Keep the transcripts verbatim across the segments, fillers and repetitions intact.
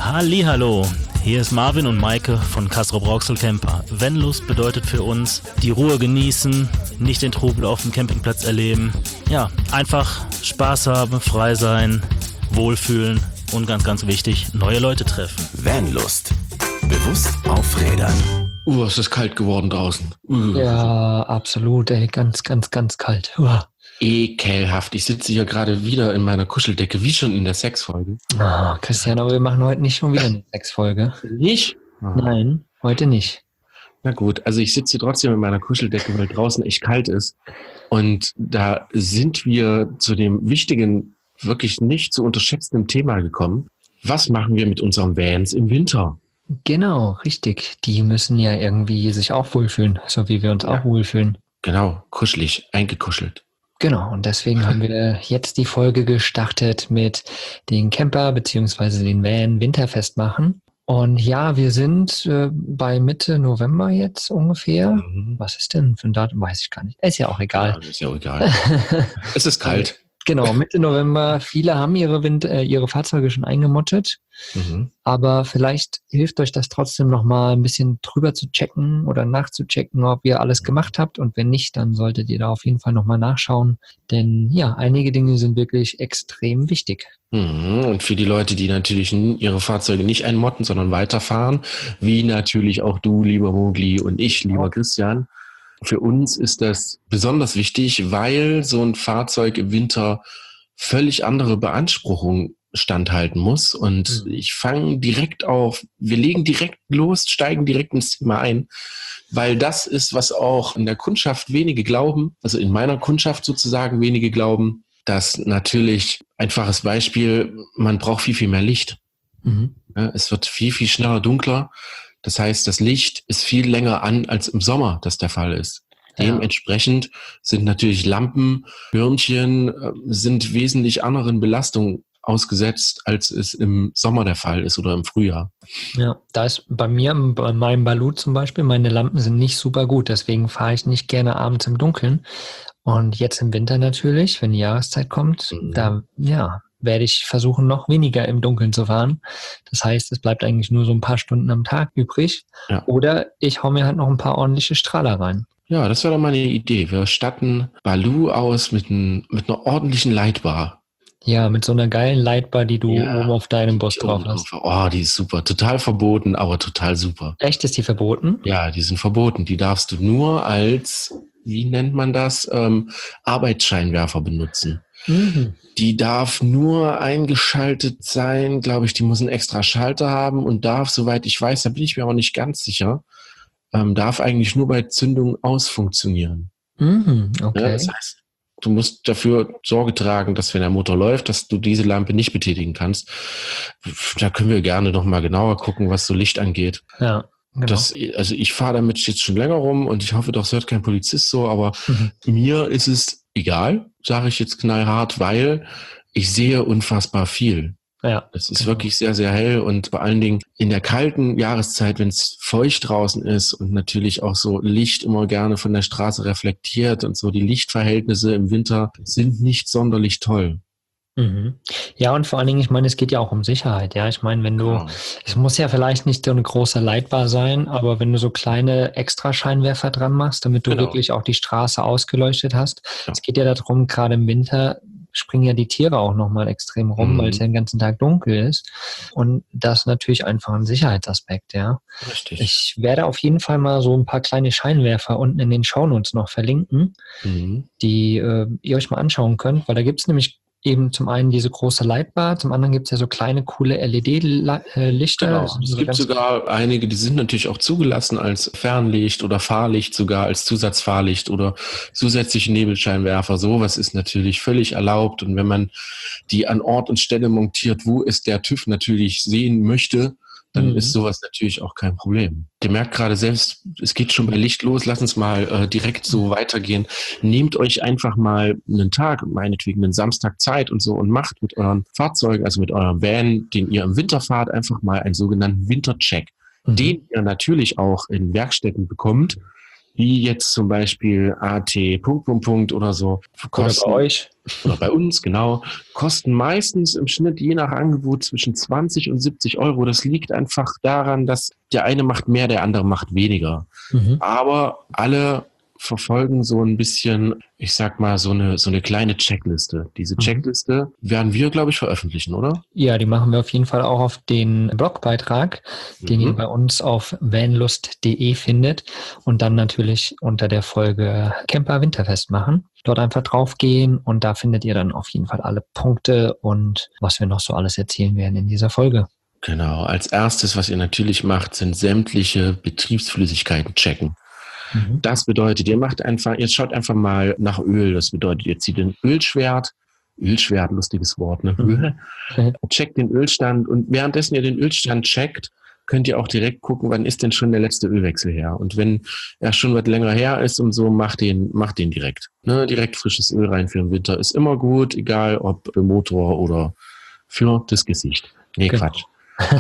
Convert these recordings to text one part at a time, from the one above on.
Hallihallo, hier ist Marvin und Maike von Castrop-Rauxel Camper. Vanlust bedeutet für uns die Ruhe genießen, nicht den Trubel auf dem Campingplatz erleben. Ja, einfach Spaß haben, frei sein, wohlfühlen und ganz, ganz wichtig, neue Leute treffen. Vanlust. Bewusst aufrädern. Uh, es ist kalt geworden draußen. Uh. Ja, absolut, ey, ganz, ganz, ganz kalt. Uh. Ekelhaft. Ich sitze hier gerade wieder in meiner Kuscheldecke, wie schon in der Sexfolge. Oh, Christian, aber wir machen heute nicht schon wieder eine Sexfolge. Nicht? Oh. Nein, heute nicht. Na gut, also ich sitze hier trotzdem in meiner Kuscheldecke, weil draußen echt kalt ist. Und da sind wir zu dem wichtigen, wirklich nicht zu unterschätzenden Thema gekommen. Was machen wir mit unseren Vans im Winter? Genau, richtig. Die müssen ja irgendwie sich auch wohlfühlen, so wie wir uns Ja. auch wohlfühlen. Genau, kuschelig, eingekuschelt. Genau, und deswegen haben wir jetzt die Folge gestartet mit den Camper bzw. den Van Winterfest machen. Und ja, wir sind äh, bei Mitte November jetzt ungefähr. Mhm. Was ist denn für ein Datum? Weiß ich gar nicht. Ist ja auch Ja, egal. ist ja auch egal. Es ist kalt. Genau, Mitte November. Viele haben ihre, Wind äh, ihre Fahrzeuge schon eingemottet. Mhm. Aber vielleicht hilft euch das trotzdem nochmal ein bisschen drüber zu checken oder nachzuchecken, ob ihr alles gemacht habt. Und wenn nicht, dann solltet ihr da auf jeden Fall nochmal nachschauen. Denn ja, einige Dinge sind wirklich extrem wichtig. Mhm. Und für die Leute, die natürlich ihre Fahrzeuge nicht einmotten, sondern weiterfahren, wie natürlich auch du, lieber Mogli, und ich, lieber Christian, für uns ist das besonders wichtig, weil so ein Fahrzeug im Winter völlig andere Beanspruchungen standhalten muss. Und Mhm. ich fange direkt auf, wir legen direkt los, steigen direkt ins Thema ein, weil das ist, was auch in der Kundschaft wenige glauben, also in meiner Kundschaft sozusagen wenige glauben, dass natürlich, einfaches Beispiel, man braucht viel, viel mehr Licht. Mhm. Ja, es wird viel, viel schneller dunkler. Das heißt, das Licht ist viel länger an, als im Sommer das der Fall ist. Ja. Dementsprechend sind natürlich Lampen, Birnchen, äh, sind wesentlich anderen Belastungen ausgesetzt, als es im Sommer der Fall ist oder im Frühjahr. Ja, da ist bei mir, bei meinem Balu zum Beispiel, meine Lampen sind nicht super gut, deswegen fahre ich nicht gerne abends im Dunkeln. Und jetzt im Winter natürlich, wenn die Jahreszeit kommt, Mhm. da ja, werde ich versuchen, noch weniger im Dunkeln zu fahren. Das heißt, es bleibt eigentlich nur so ein paar Stunden am Tag übrig. Ja. Oder ich hau mir halt noch ein paar ordentliche Strahler rein. Ja, das wäre doch mal eine Idee. Wir statten Balu aus mit, ein, mit einer ordentlichen Lightbar. Ja, mit so einer geilen Lightbar, die du Ja, oben auf deinem Bus Die drauf oben hast. drauf. Oh, die ist super. Total verboten, aber total super. Echt, ist die verboten? Ja, die sind verboten. Die darfst du nur als, wie nennt man das, ähm, Arbeitsscheinwerfer benutzen. Mhm. Die darf nur eingeschaltet sein, glaube ich, die muss einen extra Schalter haben und darf, soweit ich weiß, da bin ich mir aber nicht ganz sicher, ähm, darf eigentlich nur bei Zündung ausfunktionieren. Mhm. Ja, Okay. das heißt, du musst dafür Sorge tragen, dass wenn der Motor läuft, dass du diese Lampe nicht betätigen kannst. Da können wir gerne noch mal genauer gucken, was so Licht angeht. Ja, genau. Das, also ich fahre damit jetzt schon länger rum und ich hoffe doch, es hört kein Polizist so, aber Mhm. mir ist es egal, sage ich jetzt knallhart, weil ich sehe unfassbar viel. Ja. Es ist Genau. wirklich sehr, sehr hell und vor allen Dingen in der kalten Jahreszeit, wenn es feucht draußen ist und natürlich auch so Licht immer gerne von der Straße reflektiert und so, die Lichtverhältnisse im Winter sind nicht sonderlich toll. Mhm. Ja, und vor allen Dingen, ich meine, es geht ja auch um Sicherheit. Ja, ich meine, wenn du, Genau. es muss ja vielleicht nicht so eine große Lightbar sein, aber wenn du so kleine Extrascheinwerfer dran machst, damit du Genau. wirklich auch die Straße ausgeleuchtet hast. Ja. Es geht ja darum, gerade im Winter springen ja die Tiere auch nochmal extrem rum, Mhm. weil es ja den ganzen Tag dunkel ist. Und das ist natürlich einfach ein Sicherheitsaspekt, ja. Richtig. Ich werde auf jeden Fall mal so ein paar kleine Scheinwerfer unten in den Shownotes noch verlinken, Mhm. die äh, ihr euch mal anschauen könnt, weil da gibt es nämlich eben zum einen diese große Lightbar, zum anderen gibt es ja so kleine, coole L E D-Lichter. Genau. Es gibt sogar einige, die sind natürlich auch zugelassen als Fernlicht oder Fahrlicht, sogar als Zusatzfahrlicht oder zusätzliche Nebelscheinwerfer. Sowas ist natürlich völlig erlaubt. Und wenn man die an Ort und Stelle montiert, wo es der TÜV natürlich sehen möchte, dann Mhm. ist sowas natürlich auch kein Problem. Ihr merkt gerade selbst, es geht schon bei Licht los. Lass uns mal äh, direkt so weitergehen. Nehmt euch einfach mal einen Tag, meinetwegen einen Samstag Zeit und so und macht mit euren Fahrzeugen, also mit eurem Van, den ihr im Winter fahrt, einfach mal einen sogenannten Wintercheck, Mhm. den ihr natürlich auch in Werkstätten bekommt. wie jetzt zum Beispiel A T Punkt, Punkt, Punkt oder so. Kosten, oder bei euch. Oder bei uns, genau. Kosten meistens im Schnitt je nach Angebot zwischen zwanzig und siebzig Euro. Das liegt einfach daran, dass der eine macht mehr, der andere macht weniger. Mhm. Aber alle verfolgen so ein bisschen, ich sag mal, so eine, so eine kleine Checkliste. Diese Mhm. Checkliste werden wir, glaube ich, veröffentlichen, oder? Ja, die machen wir auf jeden Fall auch auf den Blogbeitrag, den Mhm. ihr bei uns auf vanlust punkt de findet und dann natürlich unter der Folge Camper Winterfest machen. Dort einfach draufgehen und da findet ihr dann auf jeden Fall alle Punkte und was wir noch so alles erzählen werden in dieser Folge. Genau. Als erstes, was ihr natürlich macht, sind sämtliche Betriebsflüssigkeiten checken. Mhm. Das bedeutet, ihr macht einfach, ihr schaut einfach mal nach Öl. Das bedeutet, ihr zieht den Ölschwert, Ölschwert, lustiges Wort, ne? Mhm. Checkt den Ölstand und währenddessen ihr den Ölstand checkt, könnt ihr auch direkt gucken, wann ist denn schon der letzte Ölwechsel her. Und wenn er schon was länger her ist und so, macht den, macht den direkt. Ne? Direkt frisches Öl rein für den Winter ist immer gut, egal ob für Motor oder für das Gesicht. Nee, Genau. Quatsch.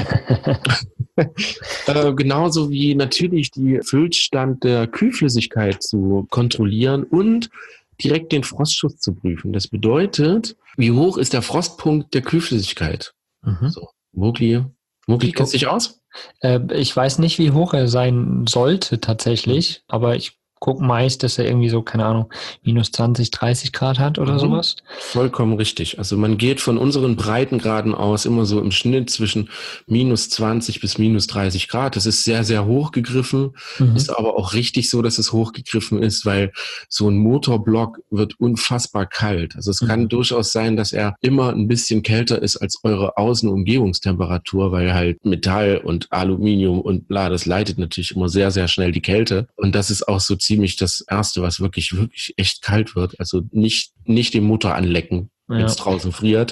äh, genauso wie natürlich die Füllstand der Kühlflüssigkeit zu kontrollieren und direkt den Frostschutz zu prüfen. Das bedeutet, wie hoch ist der Frostpunkt der Kühlflüssigkeit? Mhm. So, Mogli, Mogli, kennst du dich aus? Äh, ich weiß nicht, wie hoch er sein sollte tatsächlich, aber ich gucke meist, dass er irgendwie so, keine Ahnung, minus zwanzig, dreißig Grad hat oder Mhm. sowas. Vollkommen richtig. Also man geht von unseren Breitengraden aus immer so im Schnitt zwischen minus zwanzig bis minus dreißig Grad. Das ist sehr, sehr hoch gegriffen. Mhm. Ist aber auch richtig so, dass es hochgegriffen ist, weil so ein Motorblock wird unfassbar kalt. Also es kann Mhm. durchaus sein, dass er immer ein bisschen kälter ist als eure Außenumgebungstemperatur, weil halt Metall und Aluminium und bla, das leitet natürlich immer sehr, sehr schnell die Kälte. Und das ist auch so ziemlich das Erste, was wirklich, wirklich echt kalt wird. Also nicht, nicht den Motor anlecken, wenn es Ja. draußen friert.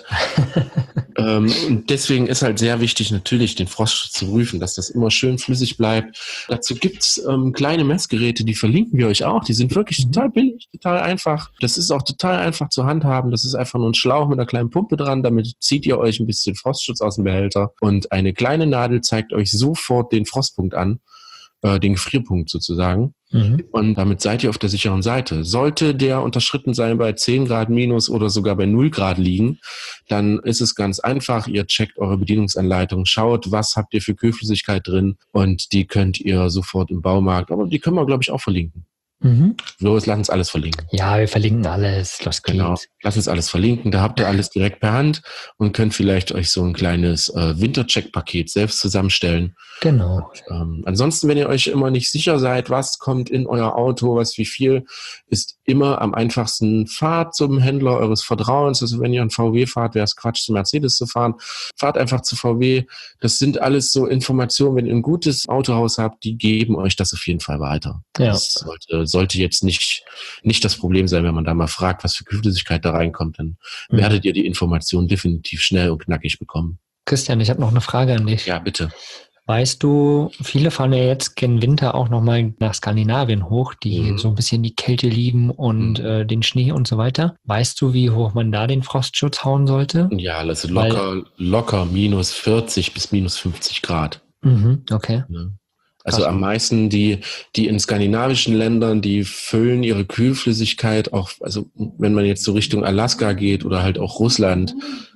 ähm, und deswegen ist halt sehr wichtig, natürlich den Frostschutz zu prüfen, dass das immer schön flüssig bleibt. Dazu gibt's ähm, kleine Messgeräte, die verlinken wir euch auch. Die sind wirklich Mhm. total billig, total einfach. Das ist auch total einfach zu handhaben. Das ist einfach nur ein Schlauch mit einer kleinen Pumpe dran. Damit zieht ihr euch ein bisschen Frostschutz aus dem Behälter. Und eine kleine Nadel zeigt euch sofort den Frostpunkt an, äh, den Gefrierpunkt sozusagen. Mhm. Und damit seid ihr auf der sicheren Seite. Sollte der unterschritten sein bei zehn Grad minus oder sogar bei null Grad liegen, dann ist es ganz einfach. Ihr checkt eure Bedienungsanleitung, schaut, was habt ihr für Kühlflüssigkeit drin und die könnt ihr sofort im Baumarkt, aber die können wir, glaube ich, auch verlinken. Mhm. Los, lass uns alles verlinken. Ja, wir verlinken alles. Los Genau, geht's. lass uns alles verlinken. Da habt ihr alles direkt per Hand und könnt vielleicht euch so ein kleines äh, Wintercheck-Paket selbst zusammenstellen. Genau. Ähm, ansonsten, wenn ihr euch immer nicht sicher seid, was kommt in euer Auto, was wie viel, ist immer am einfachsten, fahrt zum Händler eures Vertrauens. Also wenn ihr ein V W fahrt, wäre es Quatsch, zu Mercedes zu fahren. Fahrt einfach zu V W. Das sind alles so Informationen, wenn ihr ein gutes Autohaus habt, die geben euch das auf jeden Fall weiter. Ja. Das sollte, sollte jetzt nicht, nicht das Problem sein, wenn man da mal fragt, was für Kühlflüssigkeit da reinkommt, dann Mhm. werdet ihr die Informationen definitiv schnell und knackig bekommen. Christian, ich habe noch eine Frage an dich. Ja, bitte. Weißt du, viele fahren ja jetzt gen Winter auch nochmal nach Skandinavien hoch, die Mhm. so ein bisschen die Kälte lieben und Mhm. äh, den Schnee und so weiter. Weißt du, wie hoch man da den Frostschutz hauen sollte? Ja, also locker, locker minus vierzig bis minus fünfzig Grad. Mhm, okay. Ne? Also Krass. am meisten die, die in skandinavischen Ländern, die füllen ihre Kühlflüssigkeit auch, also wenn man jetzt so Richtung Alaska geht oder halt auch Russland,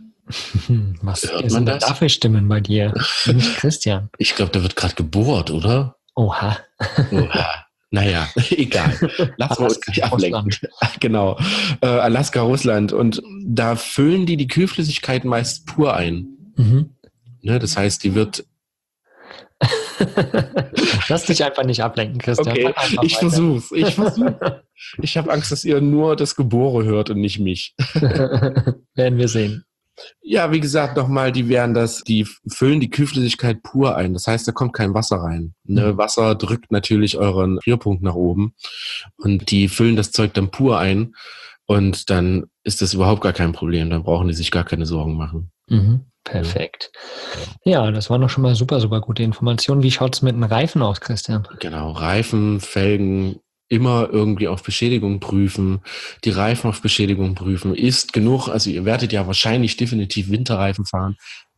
Hm, Was Hört sind man denn das? da für Stimmen bei dir? Nicht Christian. ich glaube, da wird gerade gebohrt, oder? Oha. Oha. Naja, egal. Lass mal uns Alaska, nicht ablenken. Genau. Äh, Alaska, Russland. Und da füllen die die Kühlflüssigkeit meist pur ein. Mhm. Ne? Das heißt, die wird Lass dich einfach nicht ablenken, Christian. Okay, Mach einfach ich weiter. versuch's. Ich versuch's. Ich habe Angst, dass ihr nur das Gebore hört und nicht mich. Werden wir sehen. Ja, wie gesagt, nochmal, die werden das, die füllen die Kühlflüssigkeit pur ein. Das heißt, da kommt kein Wasser rein. Ne? Mhm. Wasser drückt natürlich euren Gefrierpunkt nach oben und die füllen das Zeug dann pur ein und dann ist das überhaupt gar kein Problem. Dann brauchen die sich gar keine Sorgen machen. Mhm. Perfekt. Ja, das waren doch schon mal super, super gute Informationen. Wie schaut es mit den Reifen aus, Christian? Genau, Reifen, Felgen, immer irgendwie auf Beschädigung prüfen, die Reifen auf Beschädigung prüfen. Ist genug, also ihr werdet ja wahrscheinlich definitiv Winterreifen fahren.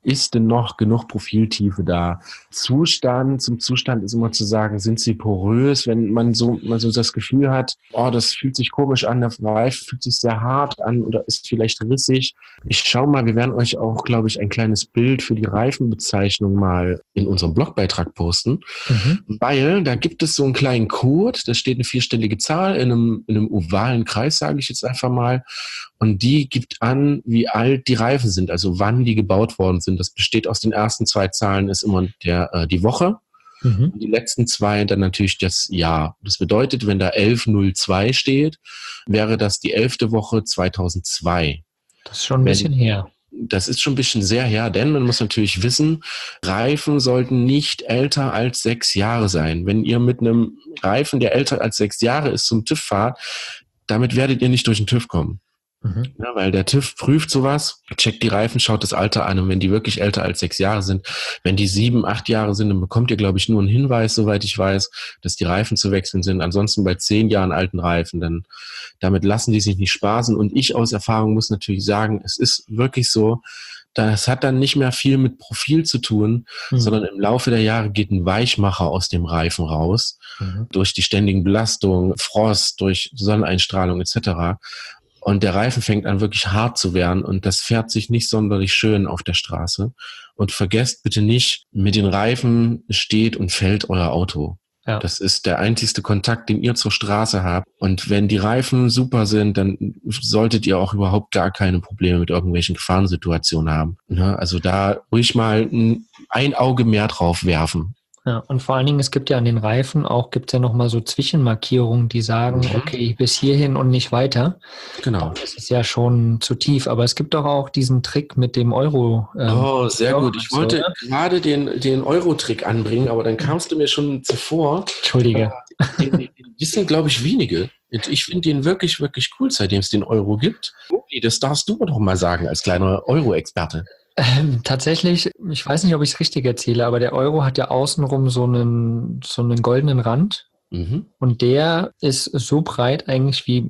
ist denn noch genug Profiltiefe da? Zustand, zum Zustand ist immer zu sagen, sind sie porös, wenn man so, man so das Gefühl hat, oh, das fühlt sich komisch an, der Reifen fühlt sich sehr hart an oder ist vielleicht rissig. Ich schau mal, wir werden euch auch, glaube ich, ein kleines Bild für die Reifenbezeichnung mal in unserem Blogbeitrag posten, mhm. weil da gibt es so einen kleinen Code, da steht eine vierstellige Zahl in einem, in einem ovalen Kreis, sage ich jetzt einfach mal, und die gibt an, wie alt die Reifen sind, also wann die gebaut worden sind. Das besteht aus den ersten zwei Zahlen, ist immer der, äh, die Woche. Mhm. Und die letzten zwei dann natürlich das Jahr. Das bedeutet, wenn da elf null zwei steht, wäre das die elfte Woche zweitausendzwei. Das ist schon ein bisschen her. Das ist schon ein bisschen sehr her, denn man muss natürlich wissen, Reifen sollten nicht älter als sechs Jahre sein. Wenn ihr mit einem Reifen, der älter als sechs Jahre ist, zum TÜV fahrt, damit werdet ihr nicht durch den TÜV kommen. Mhm. Ja, weil der TÜV prüft sowas, checkt die Reifen, schaut das Alter an und wenn die wirklich älter als sechs Jahre sind, wenn die sieben, acht Jahre sind, dann bekommt ihr, glaube ich, nur einen Hinweis, soweit ich weiß, dass die Reifen zu wechseln sind. Ansonsten bei zehn Jahren alten Reifen, dann damit lassen die sich nicht spaßen. Und ich aus Erfahrung muss natürlich sagen, es ist wirklich so, das hat dann nicht mehr viel mit Profil zu tun, mhm. sondern im Laufe der Jahre geht ein Weichmacher aus dem Reifen raus, mhm. durch die ständigen Belastungen, Frost, durch Sonneneinstrahlung et cetera. Und der Reifen fängt an, wirklich hart zu werden und das fährt sich nicht sonderlich schön auf der Straße. Und vergesst bitte nicht, mit den Reifen steht und fällt euer Auto. Ja. Das ist der einzigste Kontakt, den ihr zur Straße habt. Und wenn die Reifen super sind, dann solltet ihr auch überhaupt gar keine Probleme mit irgendwelchen Gefahrensituationen haben. Ja, also da ruhig mal ein, ein Auge mehr drauf werfen. Ja, und vor allen Dingen, es gibt ja an den Reifen auch, gibt es ja nochmal so Zwischenmarkierungen, die sagen, mhm. okay, bis hierhin und nicht weiter. Genau. Das ist ja schon zu tief, aber es gibt doch auch diesen Trick mit dem Euro. Ähm, oh, sehr gut. Ich wollte oder? gerade den, den Euro-Trick anbringen, aber dann kamst du mir schon zuvor. Entschuldige. Den, den, den wissen, glaube ich, wenige. Ich finde den wirklich, wirklich cool, seitdem es den Euro gibt. Das darfst du mir doch mal sagen, als kleiner Euro-Experte. Ähm, tatsächlich, ich weiß nicht, ob ich es richtig erzähle, aber der Euro hat ja außenrum so einen, so einen goldenen Rand mhm. und der ist so breit eigentlich wie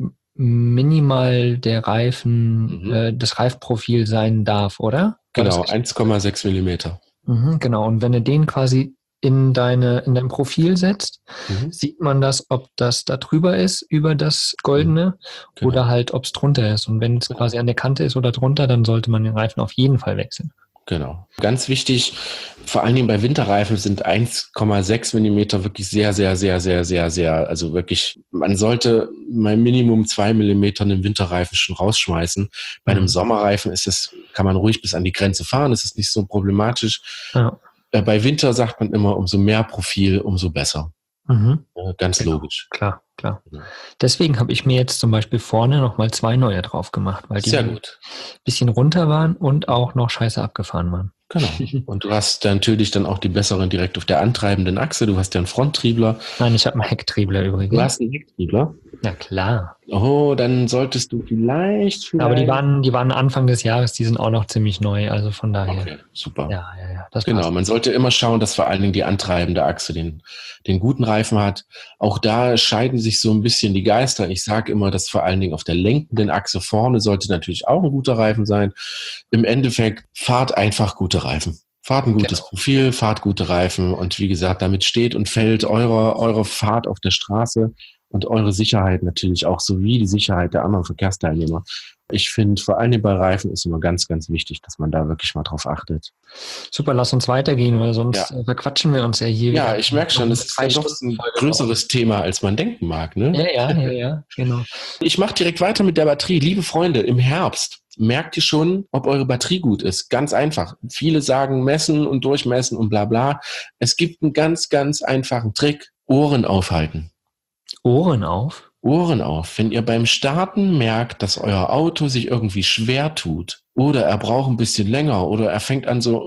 minimal der Reifen, mhm. äh, das Reifprofil sein darf, oder? Genau, eins Komma sechs Millimeter. Mhm, genau, und wenn du den quasi in deine in dein Profil setzt, mhm. sieht man das, ob das da drüber ist, über das Goldene, genau. oder halt, ob es drunter ist. Und wenn es quasi an der Kante ist oder drunter, dann sollte man den Reifen auf jeden Fall wechseln. Genau. Ganz wichtig, vor allen Dingen bei Winterreifen sind eins Komma sechs Millimeter wirklich sehr, sehr, sehr, sehr, sehr, sehr, also wirklich, man sollte mal Minimum zwei Millimeter einen Winterreifen schon rausschmeißen. Bei einem mhm. Sommerreifen ist es, kann man ruhig bis an die Grenze fahren, das ist nicht so problematisch. Ja. Bei Winter sagt man immer, umso mehr Profil, umso besser. Mhm. Ja, ganz genau. Logisch. Klar, klar. Ja. Deswegen habe ich mir jetzt zum Beispiel vorne nochmal zwei neue drauf gemacht, weil die Sehr gut. ein bisschen runter waren und auch noch scheiße abgefahren waren. Genau. Und du hast dann natürlich dann auch die besseren direkt auf der antreibenden Achse. Du hast ja einen Fronttriebler. Nein, ich habe einen Hecktriebler übrigens. Du hast einen Hecktriebler? Ja, klar. Oh, dann solltest du vielleicht... vielleicht Aber die waren, die waren Anfang des Jahres, die sind auch noch ziemlich neu, also von daher. Okay, super. Ja, ja, ja. Das genau, passt. Man sollte immer schauen, dass vor allen Dingen die antreibende Achse den, den guten Reifen hat. Auch da scheiden sich so ein bisschen die Geister. Ich sage immer, dass vor allen Dingen auf der lenkenden Achse vorne sollte natürlich auch ein guter Reifen sein. Im Endeffekt, fahrt einfach gute Reifen. Fahrt ein gutes genau. Profil, fahrt gute Reifen und wie gesagt, damit steht und fällt eure, eure Fahrt auf der Straße und eure Sicherheit natürlich auch sowie die Sicherheit der anderen Verkehrsteilnehmer. Ich finde, vor allem bei Reifen ist immer ganz, ganz wichtig, dass man da wirklich mal drauf achtet. Super, lass uns weitergehen, weil sonst ja. verquatschen wir uns ja hier. Ja, ich merke schon, das ist ja doch ein größeres Thema, als man denken mag. Ne? Ja, ja, ja, ja, genau. Ich mache direkt weiter mit der Batterie. Liebe Freunde, im Herbst merkt ihr schon, ob eure Batterie gut ist. Ganz einfach. Viele sagen messen und durchmessen und bla bla. Es gibt einen ganz, ganz einfachen Trick. Ohren aufhalten. Ohren auf? Ohren auf. Wenn ihr beim Starten merkt, dass euer Auto sich irgendwie schwer tut oder er braucht ein bisschen länger oder er fängt an so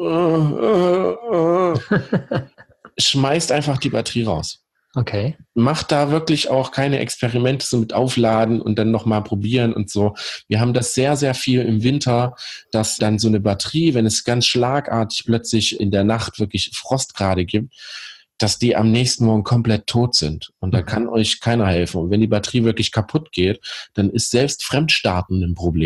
äh, äh, äh, schmeißt einfach die Batterie raus. Okay. Macht da wirklich auch keine Experimente so mit Aufladen und dann nochmal probieren und so. Wir haben das sehr, sehr viel im Winter, dass dann so eine Batterie, wenn es ganz schlagartig plötzlich in der Nacht wirklich Frostgrade gibt, dass die am nächsten Morgen komplett tot sind. Und da kann euch keiner helfen. Und wenn die Batterie wirklich kaputt geht, dann ist selbst Fremdstarten ein Problem.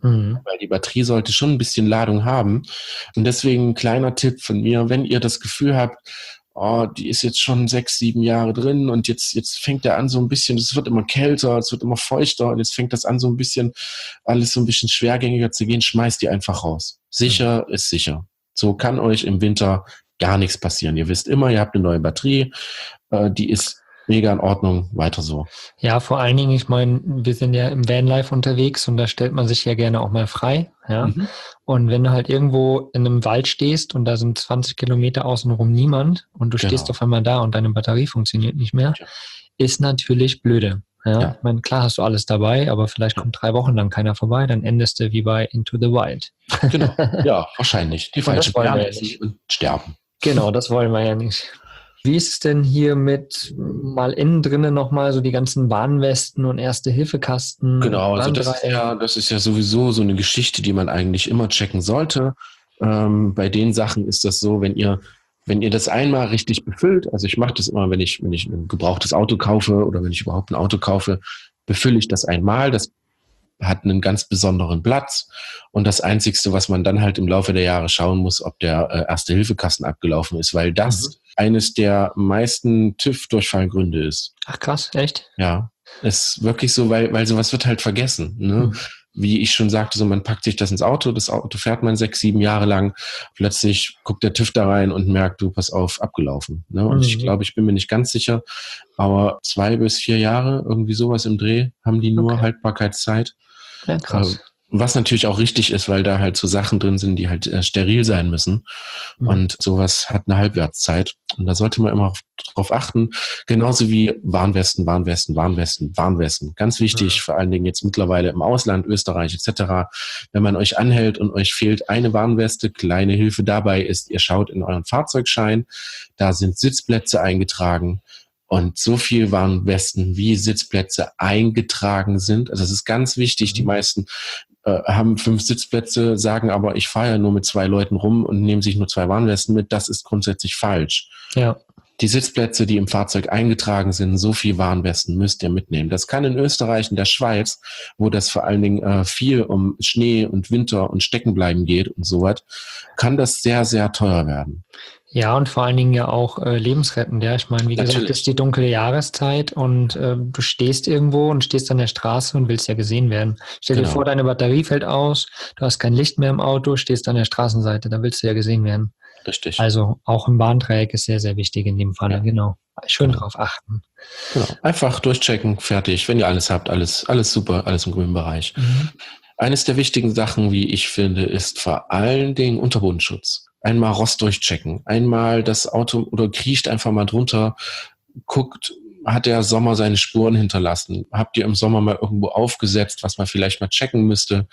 Mhm. Weil die Batterie sollte schon ein bisschen Ladung haben. Und deswegen ein kleiner Tipp von mir, wenn ihr das Gefühl habt, oh, die ist jetzt schon sechs, sieben Jahre drin und jetzt, jetzt fängt der an so ein bisschen, es wird immer kälter, es wird immer feuchter und jetzt fängt das an so ein bisschen, alles so ein bisschen schwergängiger zu gehen, schmeißt die einfach raus. Sicher ist sicher. So kann euch im Winter gar nichts passieren. Ihr wisst immer, ihr habt eine neue Batterie, äh, die ist mega in Ordnung, weiter so. Ja, vor allen Dingen, ich meine, wir sind ja im Vanlife unterwegs und da stellt man sich ja gerne auch mal frei. Ja. Mhm. Und wenn du halt irgendwo in einem Wald stehst und da sind zwanzig Kilometer außenrum niemand und du Genau. stehst auf einmal da und deine Batterie funktioniert nicht mehr, Ja. ist natürlich blöde. Ja. Ja. Ich meine, klar hast du alles dabei, aber vielleicht Ja. kommt drei Wochen lang keiner vorbei, dann endest du wie bei Into the Wild. Genau, ja, wahrscheinlich. Die Und das falschen wollen wir Bären ja essen nicht. und sterben. Genau, das wollen wir ja nicht. Wie ist es denn hier mit mal innen drinnen nochmal so die ganzen Warnwesten und Erste-Hilfe-Kasten? Genau, also das ist Warndreieck? ja, das ist ja sowieso so eine Geschichte, die man eigentlich immer checken sollte. Ähm, bei den Sachen ist das so, wenn ihr, wenn ihr das einmal richtig befüllt, also ich mache das immer, wenn ich, wenn ich ein gebrauchtes Auto kaufe oder wenn ich überhaupt ein Auto kaufe, befülle ich das einmal. Das hat einen ganz besonderen Platz. Und das Einzigste, was man dann halt im Laufe der Jahre schauen muss, ob der äh, Erste-Hilfe-Kasten abgelaufen ist, weil das Mhm. eines der meisten TÜV-Durchfallgründe ist. Ach krass, echt? Ja, ist wirklich so, weil, weil sowas wird halt vergessen. Ne? Mhm. Wie ich schon sagte, so man packt sich das ins Auto, das Auto fährt man sechs, sieben Jahre lang, plötzlich guckt der TÜV da rein und merkt, du, pass auf, abgelaufen. Ne? Und Mhm. ich glaube, ich bin mir nicht ganz sicher, aber zwei bis vier Jahre, irgendwie sowas im Dreh, haben die nur Okay. Haltbarkeitszeit. Ja, krass. Äh, Was natürlich auch richtig ist, weil da halt so Sachen drin sind, die halt äh, steril sein müssen. Mhm. Und sowas hat eine Halbwertszeit. Und da sollte man immer drauf achten. Genauso wie Warnwesten, Warnwesten, Warnwesten, Warnwesten. Ganz wichtig, Mhm. vor allen Dingen jetzt mittlerweile im Ausland, Österreich et cetera. Wenn man euch anhält und euch fehlt eine Warnweste, kleine Hilfe dabei ist, ihr schaut in euren Fahrzeugschein, da sind Sitzplätze eingetragen. Und so viel Warnwesten wie Sitzplätze eingetragen sind. Also es ist ganz wichtig, die meisten äh, haben fünf Sitzplätze, sagen aber, ich fahre ja nur mit zwei Leuten rum und nehmen sich nur zwei Warnwesten mit. Das ist grundsätzlich falsch. Ja. Die Sitzplätze, die im Fahrzeug eingetragen sind, so viel Warnwesten müsst ihr mitnehmen. Das kann in Österreich, in der Schweiz, wo das vor allen Dingen äh, viel um Schnee und Winter und Steckenbleiben geht und sowas, kann das sehr, sehr teuer werden. Ja, und vor allen Dingen ja auch äh, lebensrettend. Ja, ich meine, wie gesagt, Natürlich. das ist die dunkle Jahreszeit und äh, du stehst irgendwo und stehst an der Straße und willst ja gesehen werden. Stell dir Genau. vor, deine Batterie fällt aus, du hast kein Licht mehr im Auto, stehst an der Straßenseite, da willst du ja gesehen werden. Richtig. Also auch im Warndreieck ist sehr, sehr wichtig in dem Falle, Ja. genau. Schön Genau. drauf achten. Genau. Einfach durchchecken, fertig. Wenn ihr alles habt, alles, alles super, alles im grünen Bereich. Mhm. Eines der wichtigen Sachen, wie ich finde, ist vor allen Dingen Unterbodenschutz. Einmal Rost durchchecken, einmal das Auto oder kriecht einfach mal drunter, guckt, hat der Sommer seine Spuren hinterlassen? Habt ihr im Sommer mal irgendwo aufgesetzt, was man vielleicht mal checken müsste?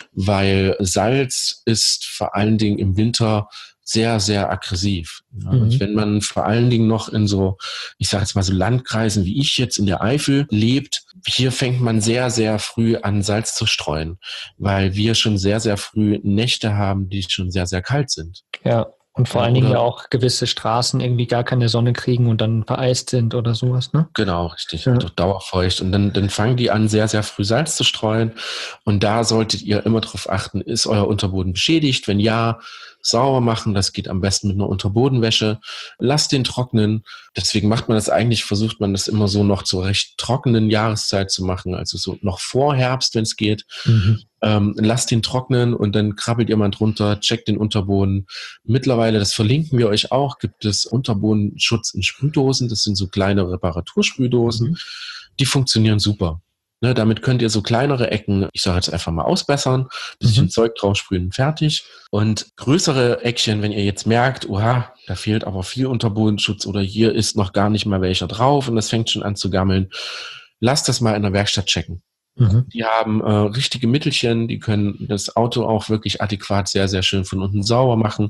Weil Salz ist vor allen Dingen im Winter sehr, sehr aggressiv. Ja, Mhm. Und wenn man vor allen Dingen noch in so, ich sage jetzt mal so Landkreisen wie ich jetzt in der Eifel lebt, hier fängt man sehr, sehr früh an, Salz zu streuen, weil wir schon sehr, sehr früh Nächte haben, die schon sehr, sehr kalt sind. Ja, und vor Ja, allen Dingen oder- ja auch gewisse Straßen irgendwie gar keine Sonne kriegen und dann vereist sind oder sowas, ne? Genau, richtig. Ja. Und auch dauerfeucht. Und dann, dann fangen die an, sehr, sehr früh Salz zu streuen. Und da solltet ihr immer darauf achten, ist euer Unterboden beschädigt? Wenn ja, sauber machen. Das geht am besten mit einer Unterbodenwäsche. Lasst den trocknen. Deswegen macht man das eigentlich, versucht man das immer so noch zur recht trockenen Jahreszeit zu machen. Also so noch vor Herbst, wenn es geht. Mhm. Ähm, lasst ihn trocknen und dann krabbelt ihr mal drunter, checkt den Unterboden. Mittlerweile, das verlinken wir euch auch, gibt es Unterbodenschutz in Sprühdosen. Das sind so kleine Reparatursprühdosen. Mhm. Die funktionieren super. Ne, damit könnt ihr so kleinere Ecken, ich sage jetzt einfach mal ausbessern, bisschen Mhm. Zeug draufsprühen, fertig. Und größere Eckchen, wenn ihr jetzt merkt, oha, da fehlt aber viel Unterbodenschutz oder hier ist noch gar nicht mal welcher drauf und das fängt schon an zu gammeln, lasst das mal in der Werkstatt checken. Mhm. Die haben äh, richtige Mittelchen, die können das Auto auch wirklich adäquat sehr, sehr schön von unten sauber machen.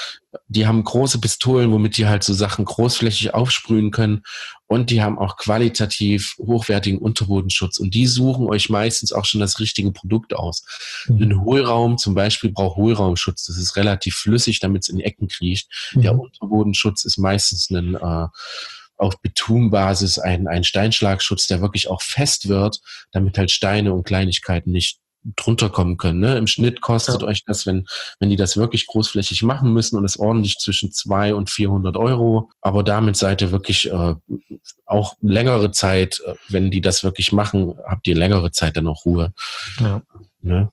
Die haben große Pistolen, womit die halt so Sachen großflächig aufsprühen können. Und die haben auch qualitativ hochwertigen Unterbodenschutz. Und die suchen euch meistens auch schon das richtige Produkt aus. Mhm. Ein Hohlraum zum Beispiel braucht Hohlraumschutz. Das ist relativ flüssig, damit es in die Ecken kriecht. Mhm. Der Unterbodenschutz ist meistens ein äh, auf Betonbasis ein, ein Steinschlagschutz, der wirklich auch fest wird, damit halt Steine und Kleinigkeiten nicht drunter kommen können. Ne? Im Schnitt kostet ja. euch das, wenn, wenn die das wirklich großflächig machen müssen und es ordentlich zwischen zweihundert und vierhundert Euro. Aber damit seid ihr wirklich äh, auch längere Zeit, wenn die das wirklich machen, habt ihr längere Zeit dann auch Ruhe. Ja. Ne?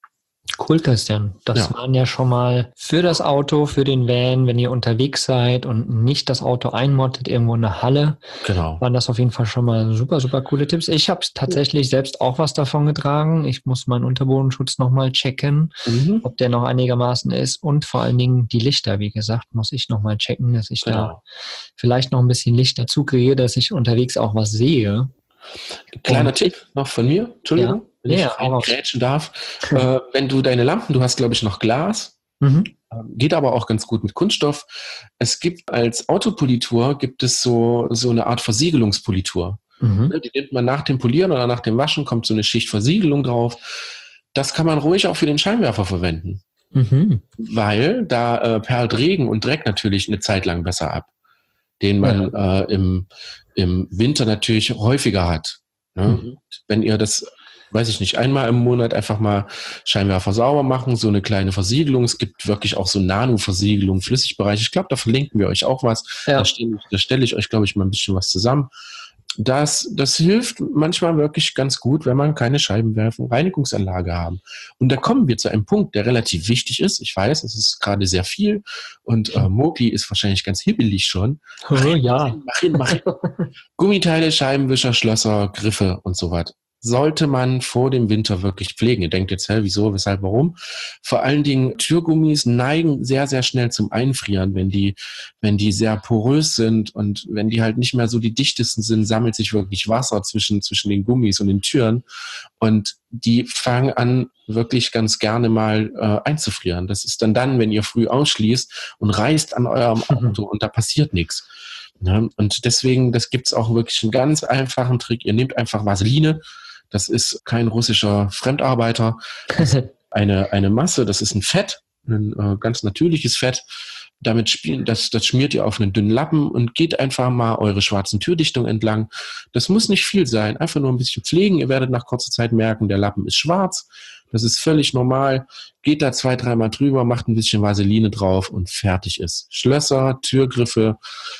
Cool, Christian. Das ja. waren ja schon mal für das Auto, für den Van, wenn ihr unterwegs seid und nicht das Auto einmottet, irgendwo in der Halle. Genau. Waren das auf jeden Fall schon mal super, super coole Tipps. Ich habe tatsächlich selbst auch was davon getragen. Ich muss meinen Unterbodenschutz nochmal checken, mhm. ob der noch einigermaßen ist. Und vor allen Dingen die Lichter, wie gesagt, muss ich nochmal checken, dass ich genau. da vielleicht noch ein bisschen Licht dazu kriege, dass ich unterwegs auch was sehe. Kleiner und Tipp noch von mir, Entschuldigung. Ja. Wenn ich ja, grätschen darf. äh, wenn du deine Lampen, du hast, glaube ich, noch Glas, mhm. geht aber auch ganz gut mit Kunststoff. Es gibt als Autopolitur, gibt es so, so eine Art Versiegelungspolitur. Mhm. Die nimmt man nach dem Polieren oder nach dem Waschen, kommt so eine Schicht Versiegelung drauf. Das kann man ruhig auch für den Scheinwerfer verwenden. Mhm. Weil da äh, perlt Regen und Dreck natürlich eine Zeit lang besser ab, den man ja. äh, im, im Winter natürlich häufiger hat. Ne? Mhm. Wenn ihr das weiß ich nicht, einmal im Monat einfach mal Scheinwerfer sauber machen, so eine kleine Versiegelung. Es gibt wirklich auch so Nano-Versiegelung, Flüssigbereich. Ich glaube, da verlinken wir euch auch was. Ja. Da, stehen, da stelle ich euch, glaube ich, mal ein bisschen was zusammen. Das, das hilft manchmal wirklich ganz gut, wenn man keine Scheibenwerfer- und Reinigungsanlage haben. Und da kommen wir zu einem Punkt, der relativ wichtig ist. Ich weiß, es ist gerade sehr viel und äh, Mogli ist wahrscheinlich ganz hibbelig schon. Oh, ja. Mach hin, mach hin, mach hin. Gummiteile, Scheibenwischer, Schlösser, Griffe und so was. Sollte man vor dem Winter wirklich pflegen. Ihr denkt jetzt, hä, wieso, weshalb, warum? Vor allen Dingen Türgummis neigen sehr, sehr schnell zum Einfrieren, wenn die, wenn die sehr porös sind und wenn die halt nicht mehr so die dichtesten sind, sammelt sich wirklich Wasser zwischen, zwischen den Gummis und den Türen und die fangen an, wirklich ganz gerne mal äh, einzufrieren. Das ist dann dann, wenn ihr früh ausschließt und reißt an eurem Auto und da passiert nichts. Ja, und deswegen, das gibt's auch wirklich einen ganz einfachen Trick. Ihr nehmt einfach Vaseline. Das ist kein russischer Fremdarbeiter. Das ist eine, eine Masse, das ist ein Fett, ein äh, ganz natürliches Fett. Damit spielen, das, das schmiert ihr auf einen dünnen Lappen und geht einfach mal eure schwarzen Türdichtungen entlang. Das muss nicht viel sein, einfach nur ein bisschen pflegen. Ihr werdet nach kurzer Zeit merken, der Lappen ist schwarz. Das ist völlig normal. Geht da zwei, dreimal drüber, macht ein bisschen Vaseline drauf und fertig ist. Schlösser, Türgriffe.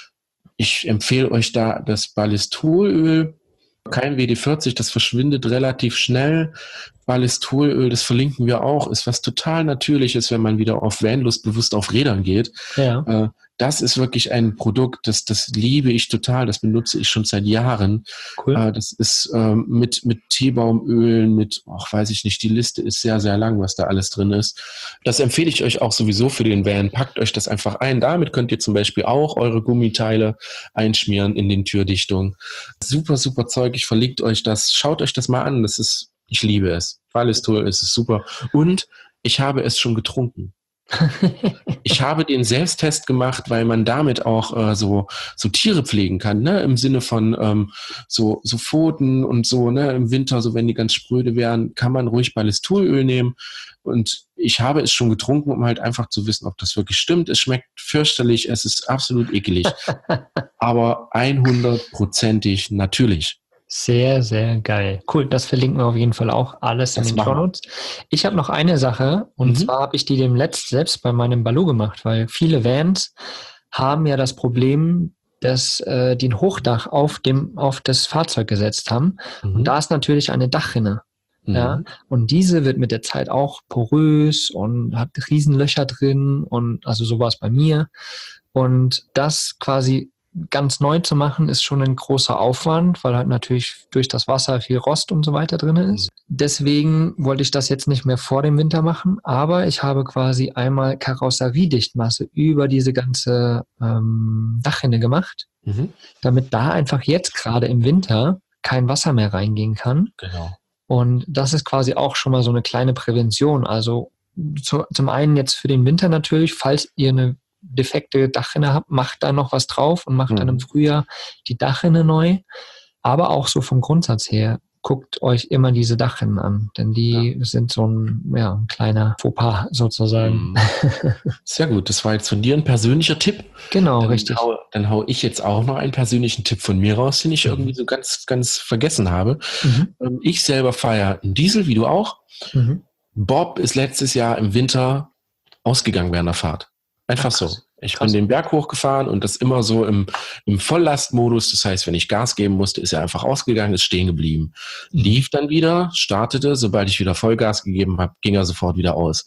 Ich empfehle euch da das Ballistolöl. Kein W D vierzig, das verschwindet relativ schnell. Ballistolöl, das verlinken wir auch, ist was total Natürliches, wenn man wieder auf Vanlust bewusst auf Rädern geht. Ja. Äh, das ist wirklich ein Produkt, das, das liebe ich total, das benutze ich schon seit Jahren. Cool. Äh, das ist äh, mit, mit Teebaumölen, mit, ach, weiß ich nicht, die Liste ist sehr, sehr lang, was da alles drin ist. Das empfehle ich euch auch sowieso für den Van. Packt euch das einfach ein. Damit könnt ihr zum Beispiel auch eure Gummiteile einschmieren in den Türdichtungen. Super, super Zeug. Ich verlinke euch das. Schaut euch das mal an. Das ist, ich liebe es. Ballistol, es ist super. Und ich habe es schon getrunken. Ich habe den Selbsttest gemacht, weil man damit auch äh, so, so Tiere pflegen kann, ne? Im Sinne von ähm, so, so Pfoten und so, ne? Im Winter, so wenn die ganz spröde wären, kann man ruhig Ballistolöl nehmen. Und ich habe es schon getrunken, um halt einfach zu wissen, ob das wirklich stimmt. Es schmeckt fürchterlich, es ist absolut ekelig, aber hundertprozentig natürlich. Sehr, sehr geil. Cool, das verlinken wir auf jeden Fall auch alles das in den Shownotes. Ich habe noch eine Sache und mhm. zwar habe ich die dem letzt selbst bei meinem Baloo gemacht, weil viele Vans haben ja das Problem, dass äh, die ein Hochdach auf dem auf das Fahrzeug gesetzt haben mhm. und da ist natürlich eine Dachrinne. Mhm. Ja, und diese wird mit der Zeit auch porös und hat Riesenlöcher drin und also sowas bei mir und das quasi ganz neu zu machen, ist schon ein großer Aufwand, weil halt natürlich durch das Wasser viel Rost und so weiter drin ist. Deswegen wollte ich das jetzt nicht mehr vor dem Winter machen, aber ich habe quasi einmal Karosseriedichtmasse über diese ganze ähm, Dachrinne gemacht, mhm. damit da einfach jetzt gerade im Winter kein Wasser mehr reingehen kann. Genau. Und das ist quasi auch schon mal so eine kleine Prävention. Also zu, zum einen jetzt für den Winter natürlich, falls ihr eine defekte Dachrinne habt, macht da noch was drauf und macht mhm. dann im Frühjahr die Dachrinne neu. Aber auch so vom Grundsatz her, guckt euch immer diese Dachrinnen an, denn die ja. sind so ein, ja, ein kleiner Fauxpas sozusagen. Sehr gut, das war jetzt von dir ein persönlicher Tipp. Genau, dann richtig. Hau, dann hau ich jetzt auch noch einen persönlichen Tipp von mir raus, den ich mhm. irgendwie so ganz, ganz vergessen habe. Mhm. Ich selber fahre einen Diesel, wie du auch. Mhm. Bob ist letztes Jahr im Winter ausgegangen während der Fahrt. Einfach Ach, so. Ich Krass. bin den Berg hochgefahren und das immer so im, im Volllastmodus. Das heißt, wenn ich Gas geben musste, ist er einfach ausgegangen, ist stehen geblieben. Mhm. Lief dann wieder, startete. Sobald ich wieder Vollgas gegeben habe, ging er sofort wieder aus.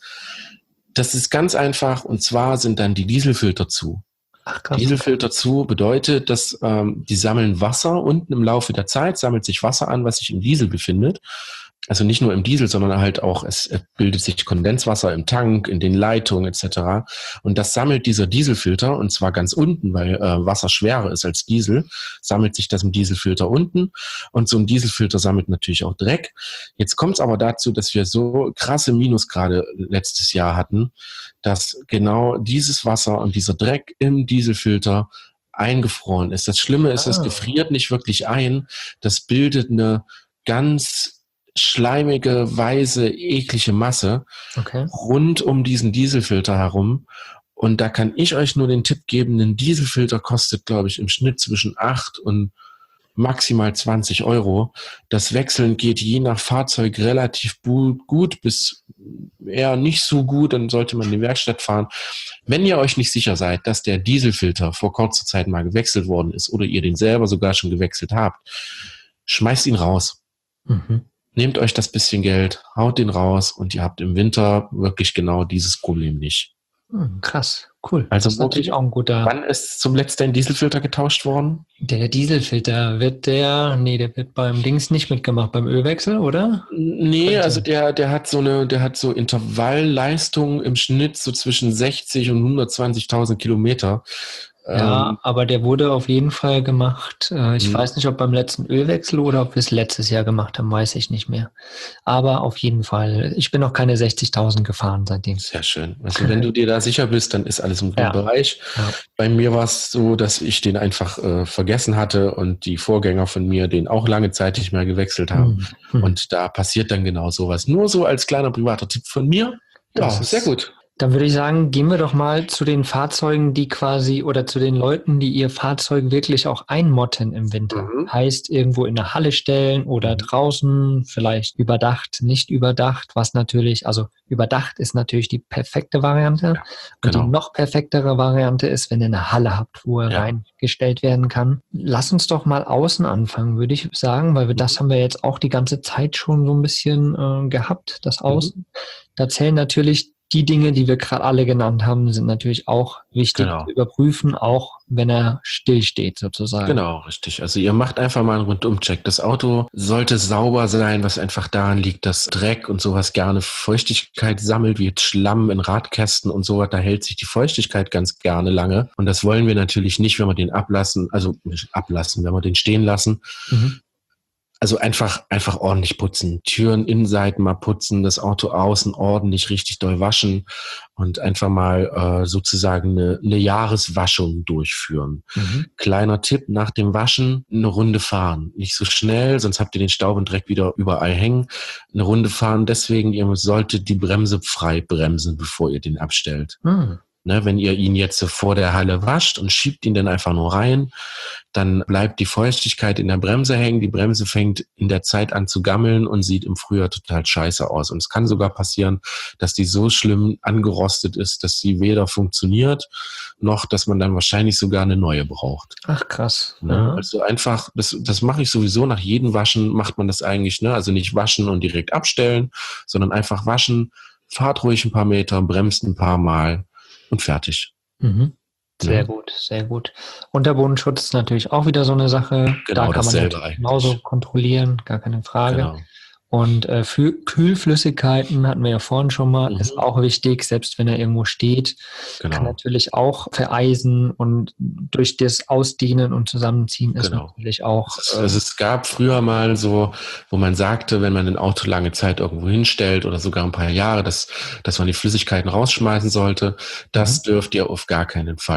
Das ist ganz einfach. Und zwar sind dann die Dieselfilter zu. Ach, krass. Dieselfilter zu bedeutet, dass ähm, die sammeln Wasser. Unten im Laufe der Zeit sammelt sich Wasser an, was sich im Diesel befindet. Also nicht nur im Diesel, sondern halt auch, es bildet sich Kondenswasser im Tank, in den Leitungen et cetera. Und das sammelt dieser Dieselfilter, und zwar ganz unten, weil äh, Wasser schwerer ist als Diesel, sammelt sich das im Dieselfilter unten. Und so ein Dieselfilter sammelt natürlich auch Dreck. Jetzt kommt es aber dazu, dass wir so krasse Minusgrade letztes Jahr hatten, dass genau dieses Wasser und dieser Dreck im Dieselfilter eingefroren ist. Das Schlimme ist, es ah. gefriert nicht wirklich ein. Das bildet eine ganz schleimige, weiße, eklige Masse okay. rund um diesen Dieselfilter herum. Und da kann ich euch nur den Tipp geben, ein Dieselfilter kostet, glaube ich, im Schnitt zwischen acht und maximal zwanzig Euro. Das Wechseln geht je nach Fahrzeug relativ gut bis eher nicht so gut, dann sollte man in die Werkstatt fahren. Wenn ihr euch nicht sicher seid, dass der Dieselfilter vor kurzer Zeit mal gewechselt worden ist oder ihr den selber sogar schon gewechselt habt, schmeißt ihn raus. Mhm. Nehmt euch das bisschen Geld, haut den raus und ihr habt im Winter wirklich genau dieses Problem nicht. Hm, krass, cool. Also das ist natürlich auch ein guter... Wann ist zum letzten ein Dieselfilter getauscht worden? Der Dieselfilter, wird der, nee, der wird beim Dings nicht mitgemacht, beim Ölwechsel, oder? Nee, Könnte. also der, der hat so eine, der hat so Intervallleistung im Schnitt so zwischen sechzig und hundertzwanzigtausend Kilometer. Ja, ähm, aber der wurde auf jeden Fall gemacht. Ich mh. weiß nicht, ob beim letzten Ölwechsel oder ob wir es letztes Jahr gemacht haben, weiß ich nicht mehr. Aber auf jeden Fall, ich bin noch keine sechzigtausend gefahren seitdem. Sehr schön. Also wenn du dir da sicher bist, dann ist alles im guten ja. Bereich. Ja. Bei mir war es so, dass ich den einfach äh, vergessen hatte und die Vorgänger von mir den auch lange Zeit nicht mehr gewechselt haben. Mhm. Und da passiert dann genau sowas. Nur so als kleiner privater Tipp von mir. Ja, das ist sehr gut. Dann würde ich sagen, gehen wir doch mal zu den Fahrzeugen, die quasi, oder zu den Leuten, die ihr Fahrzeug wirklich auch einmotten im Winter. Mhm. Heißt, irgendwo in der Halle stellen oder mhm. draußen, vielleicht überdacht, nicht überdacht, was natürlich, also überdacht ist natürlich die perfekte Variante. Ja, genau. Und die noch perfektere Variante ist, wenn ihr eine Halle habt, wo er ja. reingestellt werden kann. Lass uns doch mal außen anfangen, würde ich sagen, weil wir, das haben wir jetzt auch die ganze Zeit schon so ein bisschen äh, gehabt, das Außen. Mhm. Da zählen natürlich die Dinge, die wir gerade alle genannt haben, sind natürlich auch wichtig genau. zu überprüfen, auch wenn er stillsteht sozusagen. Genau, richtig. Also ihr macht einfach mal einen Rundumcheck. Das Auto sollte sauber sein, was einfach daran liegt, dass Dreck und sowas gerne Feuchtigkeit sammelt, wie jetzt Schlamm in Radkästen und sowas. Da hält sich die Feuchtigkeit ganz gerne lange. Und das wollen wir natürlich nicht, wenn wir den ablassen, also ablassen, wenn wir den stehen lassen. Mhm. Also einfach, einfach ordentlich putzen. Türen, Innenseiten mal putzen, das Auto außen ordentlich richtig doll waschen und einfach mal äh, sozusagen eine, eine Jahreswaschung durchführen. Mhm. Kleiner Tipp, nach dem Waschen eine Runde fahren. Nicht so schnell, sonst habt ihr den Staub und Dreck wieder überall hängen. Eine Runde fahren, deswegen, ihr solltet die Bremse frei bremsen, bevor ihr den abstellt. Mhm. Ne, wenn ihr ihn jetzt vor der Halle wascht und schiebt ihn dann einfach nur rein, dann bleibt die Feuchtigkeit in der Bremse hängen. Die Bremse fängt in der Zeit an zu gammeln und sieht im Frühjahr total scheiße aus. Und es kann sogar passieren, dass die so schlimm angerostet ist, dass sie weder funktioniert, noch dass man dann wahrscheinlich sogar eine neue braucht. Ach krass. Ne? Ja. Also einfach, das, das mache ich sowieso nach jedem Waschen, macht man das eigentlich, ne? Also nicht waschen und direkt abstellen, sondern einfach waschen, fahrt ruhig ein paar Meter, bremst ein paar Mal. Und fertig. Mhm. Sehr ja. gut, sehr gut. Unterbodenschutz ist natürlich auch wieder so eine Sache. Genau, da kann man halt genauso kontrollieren, gar keine Frage. Genau. Und äh, für Kühlflüssigkeiten hatten wir ja vorhin schon mal, mhm. ist auch wichtig, selbst wenn er irgendwo steht, genau. kann natürlich auch vereisen und durch das Ausdehnen und Zusammenziehen ist genau. natürlich auch... Äh, also es gab früher mal so, wo man sagte, wenn man ein Auto lange Zeit irgendwo hinstellt oder sogar ein paar Jahre, dass, dass man die Flüssigkeiten rausschmeißen sollte, das mhm. dürft ihr auf gar keinen Fall.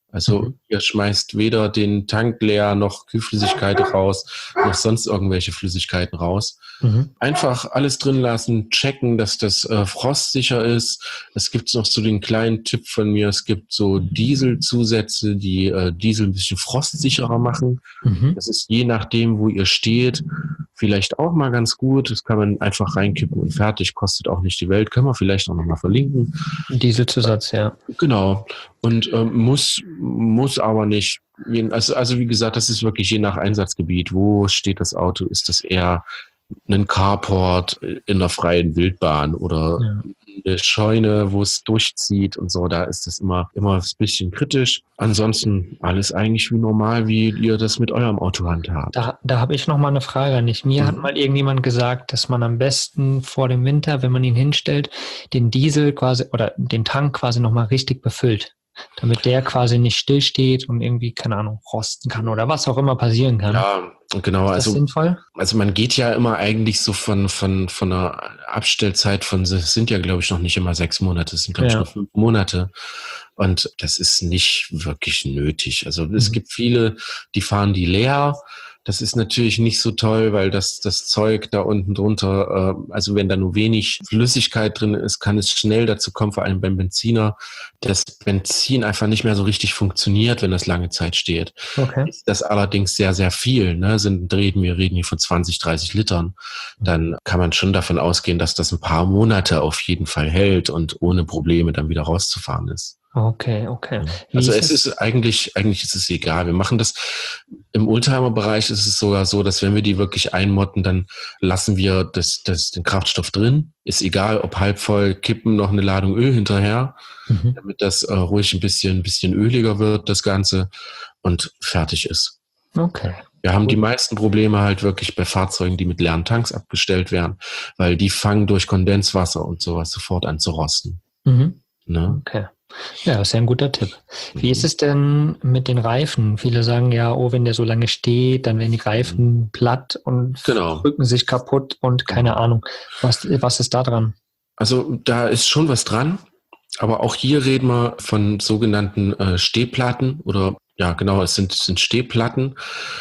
Also Mhm. ihr schmeißt weder den Tank leer, noch Kühlflüssigkeit raus, noch sonst irgendwelche Flüssigkeiten raus. Mhm. Einfach alles drin lassen, checken, dass das äh, frostsicher ist. Es gibt noch so den kleinen Tipp von mir, es gibt so Dieselzusätze, die äh, Diesel ein bisschen frostsicherer machen. Mhm. Das ist je nachdem, wo ihr steht, vielleicht auch mal ganz gut. Das kann man einfach reinkippen und fertig, kostet auch nicht die Welt. Können wir vielleicht auch nochmal verlinken. Dieselzusatz, ja. Genau. Und ähm, muss, muss aber nicht. Also, also wie gesagt, das ist wirklich je nach Einsatzgebiet. Wo steht das Auto? Ist das eher ein Carport in der freien Wildbahn oder Ja. eine Scheune, wo es durchzieht und so? Da ist das immer, immer ein bisschen kritisch. Ansonsten alles eigentlich wie normal, wie ihr das mit eurem Auto handhabt. Da, da habe ich noch mal eine Frage an dich. Mir Mhm. hat mal irgendjemand gesagt, dass man am besten vor dem Winter, wenn man ihn hinstellt, den Diesel quasi oder den Tank quasi noch mal richtig befüllt, damit der quasi nicht stillsteht und irgendwie, keine Ahnung, rosten kann oder was auch immer passieren kann. Ja, genau. Ist das Also sinnvoll? Also man geht ja immer eigentlich so von, von, von einer Abstellzeit von, es sind ja, glaube ich, noch nicht immer sechs Monate, es sind, glaube ich, Ja. nur fünf Monate. Und das ist nicht wirklich nötig. Also es Mhm. gibt viele, die fahren die leer. Das ist natürlich nicht so toll, weil das, das Zeug da unten drunter, äh, also wenn da nur wenig Flüssigkeit drin ist, kann es schnell dazu kommen, vor allem beim Benziner, dass Benzin einfach nicht mehr so richtig funktioniert, wenn das lange Zeit steht. Okay. Ist das allerdings sehr, sehr viel, ne? Sind, reden, wir reden hier von zwanzig, dreißig Litern, dann kann man schon davon ausgehen, dass das ein paar Monate auf jeden Fall hält und ohne Probleme dann wieder rauszufahren ist. Okay, okay. Wie Also ist es ist eigentlich, eigentlich ist es egal. Wir machen das im Oldtimer-Bereich ist es sogar so, dass wenn wir die wirklich einmotten, dann lassen wir das, das, den Kraftstoff drin. Ist egal, ob halb voll, kippen noch eine Ladung Öl hinterher, Mhm. damit das äh, ruhig ein bisschen, ein bisschen öliger wird, das Ganze, und fertig ist. Okay. Wir haben die meisten Probleme halt wirklich bei Fahrzeugen, die mit leeren Tanks abgestellt werden, weil die fangen durch Kondenswasser und sowas sofort an zu rosten. Mhm. Ne? Okay. Ja, das ist ja ein guter Tipp. Wie ist es denn mit den Reifen? Viele sagen ja, oh, wenn der so lange steht, dann werden die Reifen platt und Genau. drücken sich kaputt und keine Ahnung. Was, was ist da dran? Also da ist schon was dran, aber auch hier reden wir von sogenannten äh, Stehplatten oder ja genau, es sind, es sind Stehplatten.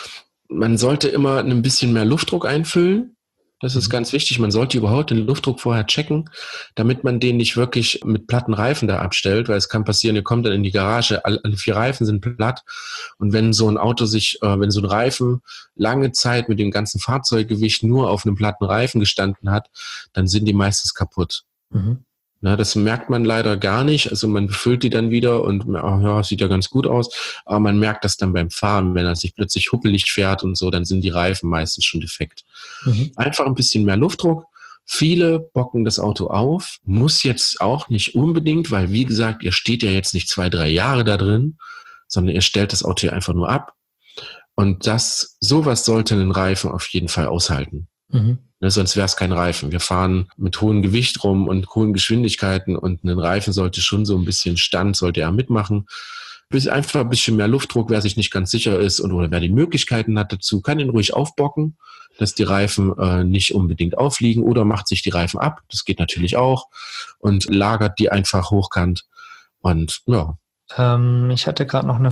Man sollte immer ein bisschen mehr Luftdruck einfüllen. Das ist Mhm. ganz wichtig. Man sollte überhaupt den Luftdruck vorher checken, damit man den nicht wirklich mit platten Reifen da abstellt, weil es kann passieren, ihr kommt dann in die Garage, alle, alle vier Reifen sind platt und wenn so ein Auto sich, äh, wenn so ein Reifen lange Zeit mit dem ganzen Fahrzeuggewicht nur auf einem platten Reifen gestanden hat, dann sind die meistens kaputt. Mhm. Na, das merkt man leider gar nicht. Also man befüllt die dann wieder und ach ja, sieht ja ganz gut aus. Aber man merkt das dann beim Fahren, wenn er sich plötzlich huppelig fährt und so, dann sind die Reifen meistens schon defekt. Mhm. Einfach ein bisschen mehr Luftdruck. Viele bocken das Auto auf. Muss jetzt auch nicht unbedingt, weil wie gesagt, ihr steht ja jetzt nicht zwei, drei Jahre da drin, sondern ihr stellt das Auto ja einfach nur ab. Und das, sowas sollte ein Reifen auf jeden Fall aushalten. Mhm. Ne, sonst wäre es kein Reifen. Wir fahren mit hohem Gewicht rum und hohen Geschwindigkeiten und ein Reifen sollte schon so ein bisschen Stand, sollte er mitmachen. Bis einfach ein bisschen mehr Luftdruck, wer sich nicht ganz sicher ist und oder wer die Möglichkeiten hat dazu, kann ihn ruhig aufbocken, dass die Reifen äh, nicht unbedingt aufliegen oder macht sich die Reifen ab. Das geht natürlich auch und lagert die einfach hochkant. Und ja. Ähm, ich hatte gerade noch eine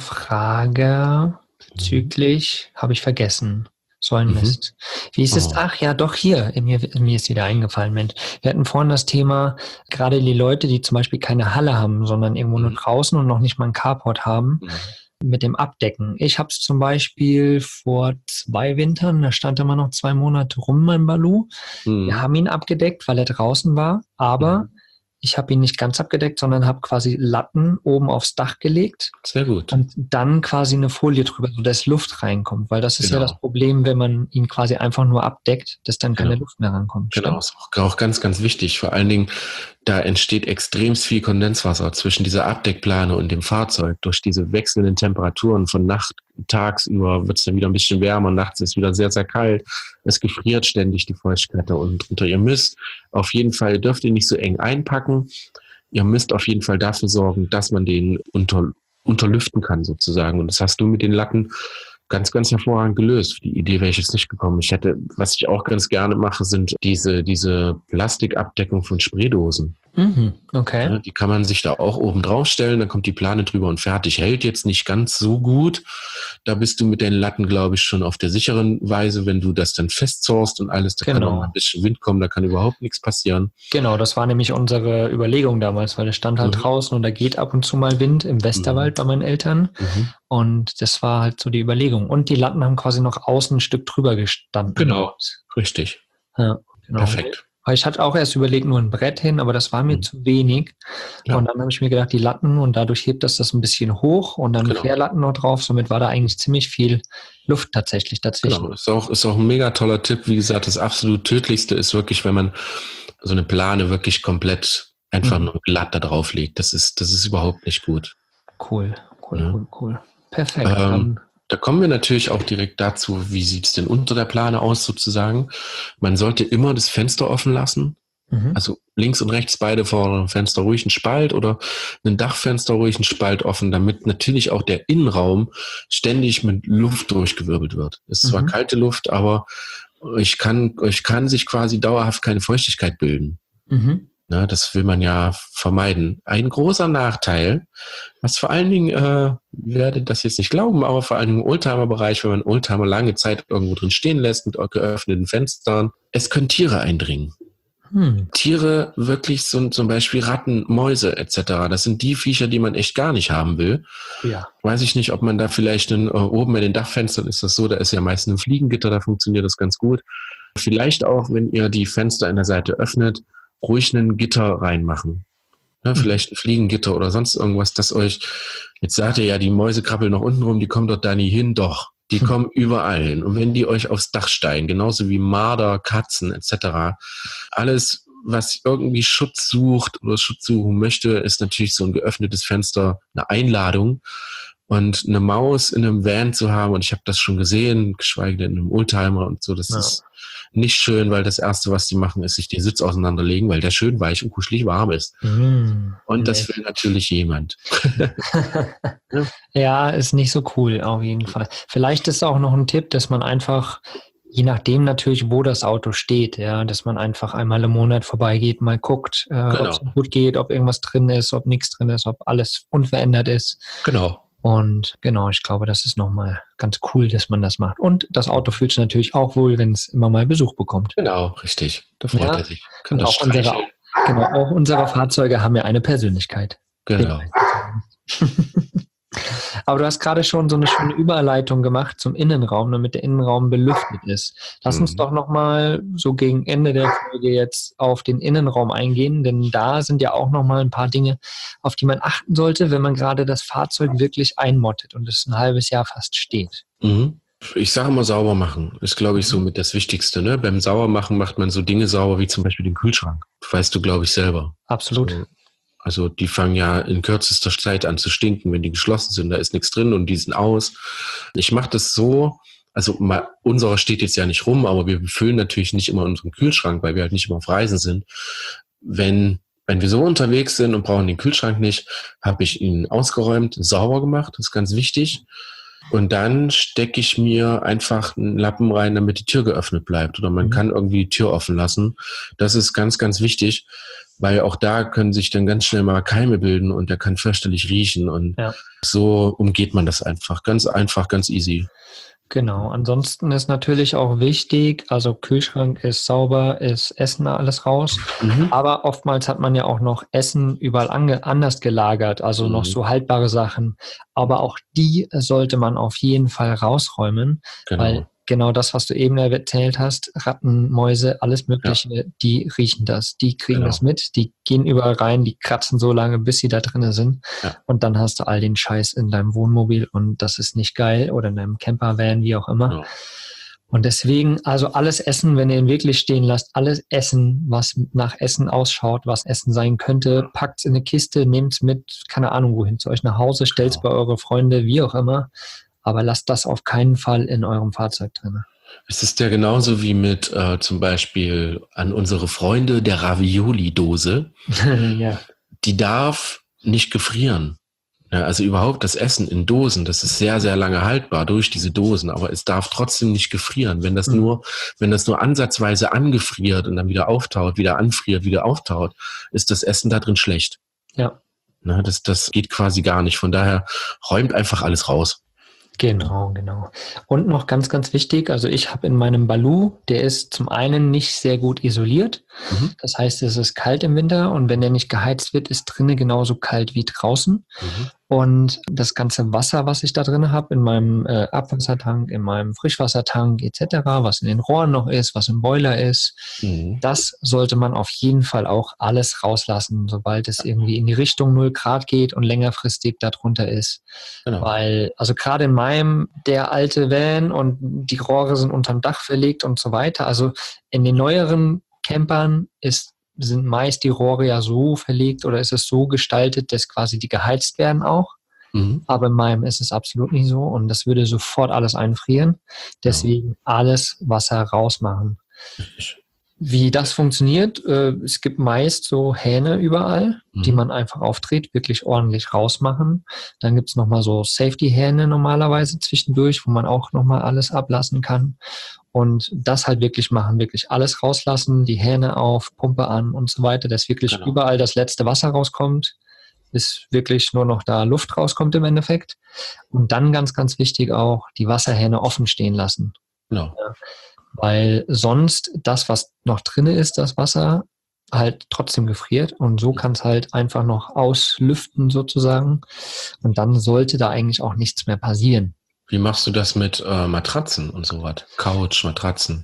Frage bezüglich, habe ich vergessen. So ein Mhm. Mist. Wie ist es? Oh. Ach ja, doch hier. Mir, mir ist wieder eingefallen, Mensch. Wir hatten vorhin das Thema, gerade die Leute, die zum Beispiel keine Halle haben, sondern irgendwo nur Mhm. draußen und noch nicht mal einen Carport haben, Mhm. mit dem Abdecken. Ich habe es zum Beispiel vor zwei Wintern, da stand immer noch zwei Monate rum, mein Balu. Mhm. Wir haben ihn abgedeckt, weil er draußen war, aber Mhm. ich habe ihn nicht ganz abgedeckt, sondern habe quasi Latten oben aufs Dach gelegt Sehr gut. und dann quasi eine Folie drüber, sodass Luft reinkommt. Weil das ist ja Genau. das Problem, wenn man ihn quasi einfach nur abdeckt, dass dann keine Genau. Luft mehr rankommt. Genau, ist auch, auch ganz, ganz wichtig. Vor allen Dingen, da entsteht extrem viel Kondenswasser zwischen dieser Abdeckplane und dem Fahrzeug. Durch diese wechselnden Temperaturen von Nacht, tagsüber wird es dann wieder ein bisschen wärmer, nachts ist es wieder sehr, sehr kalt. Es gefriert ständig die Feuchtigkeit da unten drunter. Ihr müsst auf jeden Fall, dürft ihr nicht so eng einpacken. Ihr müsst auf jeden Fall dafür sorgen, dass man den unter, unterlüften kann sozusagen. Und das hast du mit den Latten ganz, ganz hervorragend gelöst. Für die Idee wäre ich jetzt nicht gekommen. Ich hätte, was ich auch ganz gerne mache, sind diese, diese Plastikabdeckung von Spraydosen. Mhm. Okay. Ja, die kann man sich da auch oben drauf stellen, dann kommt die Plane drüber und fertig. Hält jetzt nicht ganz so gut. Da bist du mit den Latten, glaube ich, schon auf der sicheren Weise, wenn du das dann festzorst und alles, da kann Genau. auch mal ein bisschen Wind kommen, da kann überhaupt nichts passieren. Genau, das war nämlich unsere Überlegung damals, weil es stand halt Mhm. draußen und da geht ab und zu mal Wind im Westerwald bei meinen Eltern. Mhm. Und das war halt so die Überlegung. Und die Latten haben quasi noch außen ein Stück drüber gestanden. Genau, richtig. Ja, genau. Perfekt. Weil ich hatte auch erst überlegt, nur ein Brett hin, aber das war mir Mhm. zu wenig. Ja. Und dann habe ich mir gedacht, die Latten und dadurch hebt das das ein bisschen hoch und dann Genau. Querlatten noch drauf. Somit war da eigentlich ziemlich viel Luft tatsächlich dazwischen. Genau, ist auch, ist auch ein mega toller Tipp. Wie gesagt, das absolut Tödlichste ist wirklich, wenn man so eine Plane wirklich komplett einfach Mhm. nur glatt da drauf legt. Das ist, das ist überhaupt nicht gut. Cool, cool, Ja. cool, cool. Perfekt. Ähm, Dann, Da kommen wir natürlich auch direkt dazu, wie sieht's denn unter der Plane aus sozusagen. Man sollte immer das Fenster offen lassen. mhm. Also links und rechts beide vorderen Fenster ruhig einen Spalt oder ein Dachfenster ruhig einen Spalt offen, damit natürlich auch der Innenraum ständig mit Luft durchgewirbelt wird. Es ist zwar Mhm. kalte Luft, aber ich kann, ich kann sich quasi dauerhaft keine Feuchtigkeit bilden. Mhm. Ne, das will man ja vermeiden. Ein großer Nachteil, was vor allen Dingen, äh, werdet das jetzt nicht glauben, aber vor allen Dingen im Oldtimer-Bereich, wenn man Oldtimer lange Zeit irgendwo drin stehen lässt mit geöffneten Fenstern, es können Tiere eindringen. Hm. Tiere wirklich so zum Beispiel Ratten, Mäuse et cetera. Das sind die Viecher, die man echt gar nicht haben will. Ja. Weiß ich nicht, ob man da vielleicht einen, äh, oben bei den Dachfenstern ist das so, da ist ja meistens ein Fliegengitter, da funktioniert das ganz gut. Vielleicht auch, wenn ihr die Fenster an der Seite öffnet, ruhig ein Gitter reinmachen. Ja, vielleicht ein Fliegengitter oder sonst irgendwas, das euch, jetzt sagt ihr ja, die Mäuse krabbeln noch unten rum, die kommen dort da nie hin, doch. Die Hm. kommen überall hin. Und wenn die euch aufs Dach steigen, genauso wie Marder, Katzen et cetera, alles, was irgendwie Schutz sucht oder Schutz suchen möchte, ist natürlich so ein geöffnetes Fenster eine Einladung. Und eine Maus in einem Van zu haben, und ich habe das schon gesehen, geschweige denn in einem Oldtimer und so, das Ja. ist nicht schön, weil das Erste, was die machen, ist sich den Sitz auseinanderlegen, weil der schön weich und kuschelig warm ist. Hm. Und das Nee. will natürlich jemand. Ja, ist nicht so cool, auf jeden Fall. Vielleicht ist auch noch ein Tipp, dass man einfach, je nachdem natürlich, wo das Auto steht, ja, dass man einfach einmal im Monat vorbeigeht, mal guckt, äh, ob es Genau. gut geht, ob irgendwas drin ist, ob nichts drin ist, ob alles unverändert ist. Genau. Und genau, ich glaube, das ist nochmal ganz cool, dass man das macht. Und das Auto fühlt sich natürlich auch wohl, wenn es immer mal Besuch bekommt. Genau, richtig. Da freut Ja. er sich. Kann Und das auch unsere, streicheln. genau, auch unsere Fahrzeuge haben ja eine Persönlichkeit. Genau. Aber du hast gerade schon so eine schöne Überleitung gemacht zum Innenraum, damit der Innenraum belüftet ist. Lass uns Mhm. doch nochmal so gegen Ende der Folge jetzt auf den Innenraum eingehen, denn da sind ja auch nochmal ein paar Dinge, auf die man achten sollte, wenn man gerade das Fahrzeug wirklich einmottet und es ein halbes Jahr fast steht. Mhm. Ich sage mal, sauber machen ist, glaube ich, so mit das Wichtigste. Ne? Beim Saubermachen macht man so Dinge sauber, wie zum Beispiel den Kühlschrank. Weißt du, glaube ich, selber. Absolut. So. Also die fangen ja in kürzester Zeit an zu stinken, wenn die geschlossen sind. Da ist nichts drin und die sind aus. Ich mache das so, also mal, unserer steht jetzt ja nicht rum, aber wir befüllen natürlich nicht immer unseren Kühlschrank, weil wir halt nicht immer auf Reisen sind. Wenn, wenn wir so unterwegs sind und brauchen den Kühlschrank nicht, habe ich ihn ausgeräumt, sauber gemacht, das ist ganz wichtig. Und dann stecke ich mir einfach einen Lappen rein, damit die Tür geöffnet bleibt. Oder man Mhm. kann irgendwie die Tür offen lassen. Das ist ganz, ganz wichtig, weil auch da können sich dann ganz schnell mal Keime bilden und der kann fürchterlich riechen. Und Ja. so umgeht man das einfach. Ganz einfach, ganz easy. Genau. Ansonsten ist natürlich auch wichtig, also Kühlschrank ist sauber, ist Essen alles raus. Mhm. Aber oftmals hat man ja auch noch Essen überall ange anders gelagert, also Mhm. noch so haltbare Sachen. Aber auch die sollte man auf jeden Fall rausräumen, Genau. weil genau das, was du eben erzählt hast, Ratten, Mäuse, alles Mögliche, die riechen das, die kriegen Genau. das mit, die gehen überall rein, die kratzen so lange, bis sie da drinnen sind. Ja. Und dann hast du all den Scheiß in deinem Wohnmobil und das ist nicht geil oder in deinem Campervan, wie auch immer. Genau. Und deswegen, also alles Essen, wenn ihr ihn wirklich stehen lasst, alles Essen, was nach Essen ausschaut, was Essen sein könnte, packt's in eine Kiste, nehmt's mit, keine Ahnung wohin, zu euch nach Hause, stellt's bei eure Freunde, wie auch immer. Aber lasst das auf keinen Fall in eurem Fahrzeug drin. Es ist ja genauso wie mit äh, zum Beispiel an unsere Freunde der Ravioli-Dose. Ja. Die darf nicht gefrieren. Ja, also überhaupt das Essen in Dosen, das ist sehr, sehr lange haltbar durch diese Dosen, aber es darf trotzdem nicht gefrieren. Wenn das Mhm. nur, wenn das nur ansatzweise angefriert und dann wieder auftaut, wieder anfriert, wieder auftaut, ist das Essen da drin schlecht. Ja. Ne, das, das geht quasi gar nicht. Von daher räumt einfach alles raus. Genau, genau. Und noch ganz, ganz wichtig, also ich habe in meinem Balu, der ist zum einen nicht sehr gut isoliert. Mhm. Das heißt, es ist kalt im Winter und wenn der nicht geheizt wird, ist drinnen genauso kalt wie draußen. Mhm. Und das ganze Wasser, was ich da drin habe, in meinem äh, Abwassertank, in meinem Frischwassertank et cetera, was in den Rohren noch ist, was im Boiler ist, Mhm. das sollte man auf jeden Fall auch alles rauslassen, sobald es irgendwie in die Richtung null Grad geht und längerfristig darunter ist. Genau. Weil, also gerade in meinem, der alte Van und die Rohre sind unterm Dach verlegt und so weiter. Also in den neueren Campern ist sind meist die Rohre ja so verlegt oder ist es so gestaltet, dass quasi die geheizt werden auch. Mhm. Aber in meinem ist es absolut nicht so und das würde sofort alles einfrieren. Deswegen alles Wasser rausmachen. Richtig. Wie das funktioniert, äh, es gibt meist so Hähne überall, Mhm. die man einfach aufdreht, wirklich ordentlich rausmachen. Dann gibt es nochmal so Safety-Hähne normalerweise zwischendurch, wo man auch nochmal alles ablassen kann. Und das halt wirklich machen, wirklich alles rauslassen, die Hähne auf, Pumpe an und so weiter, dass wirklich Genau. überall das letzte Wasser rauskommt, bis wirklich nur noch da Luft rauskommt im Endeffekt. Und dann ganz, ganz wichtig auch, die Wasserhähne offen stehen lassen. Genau. Weil sonst das, was noch drin ist, das Wasser, halt trotzdem gefriert. Und so kann es halt einfach noch auslüften sozusagen. Und dann sollte da eigentlich auch nichts mehr passieren. Wie machst du das mit äh, Matratzen und so was? Couch, Matratzen.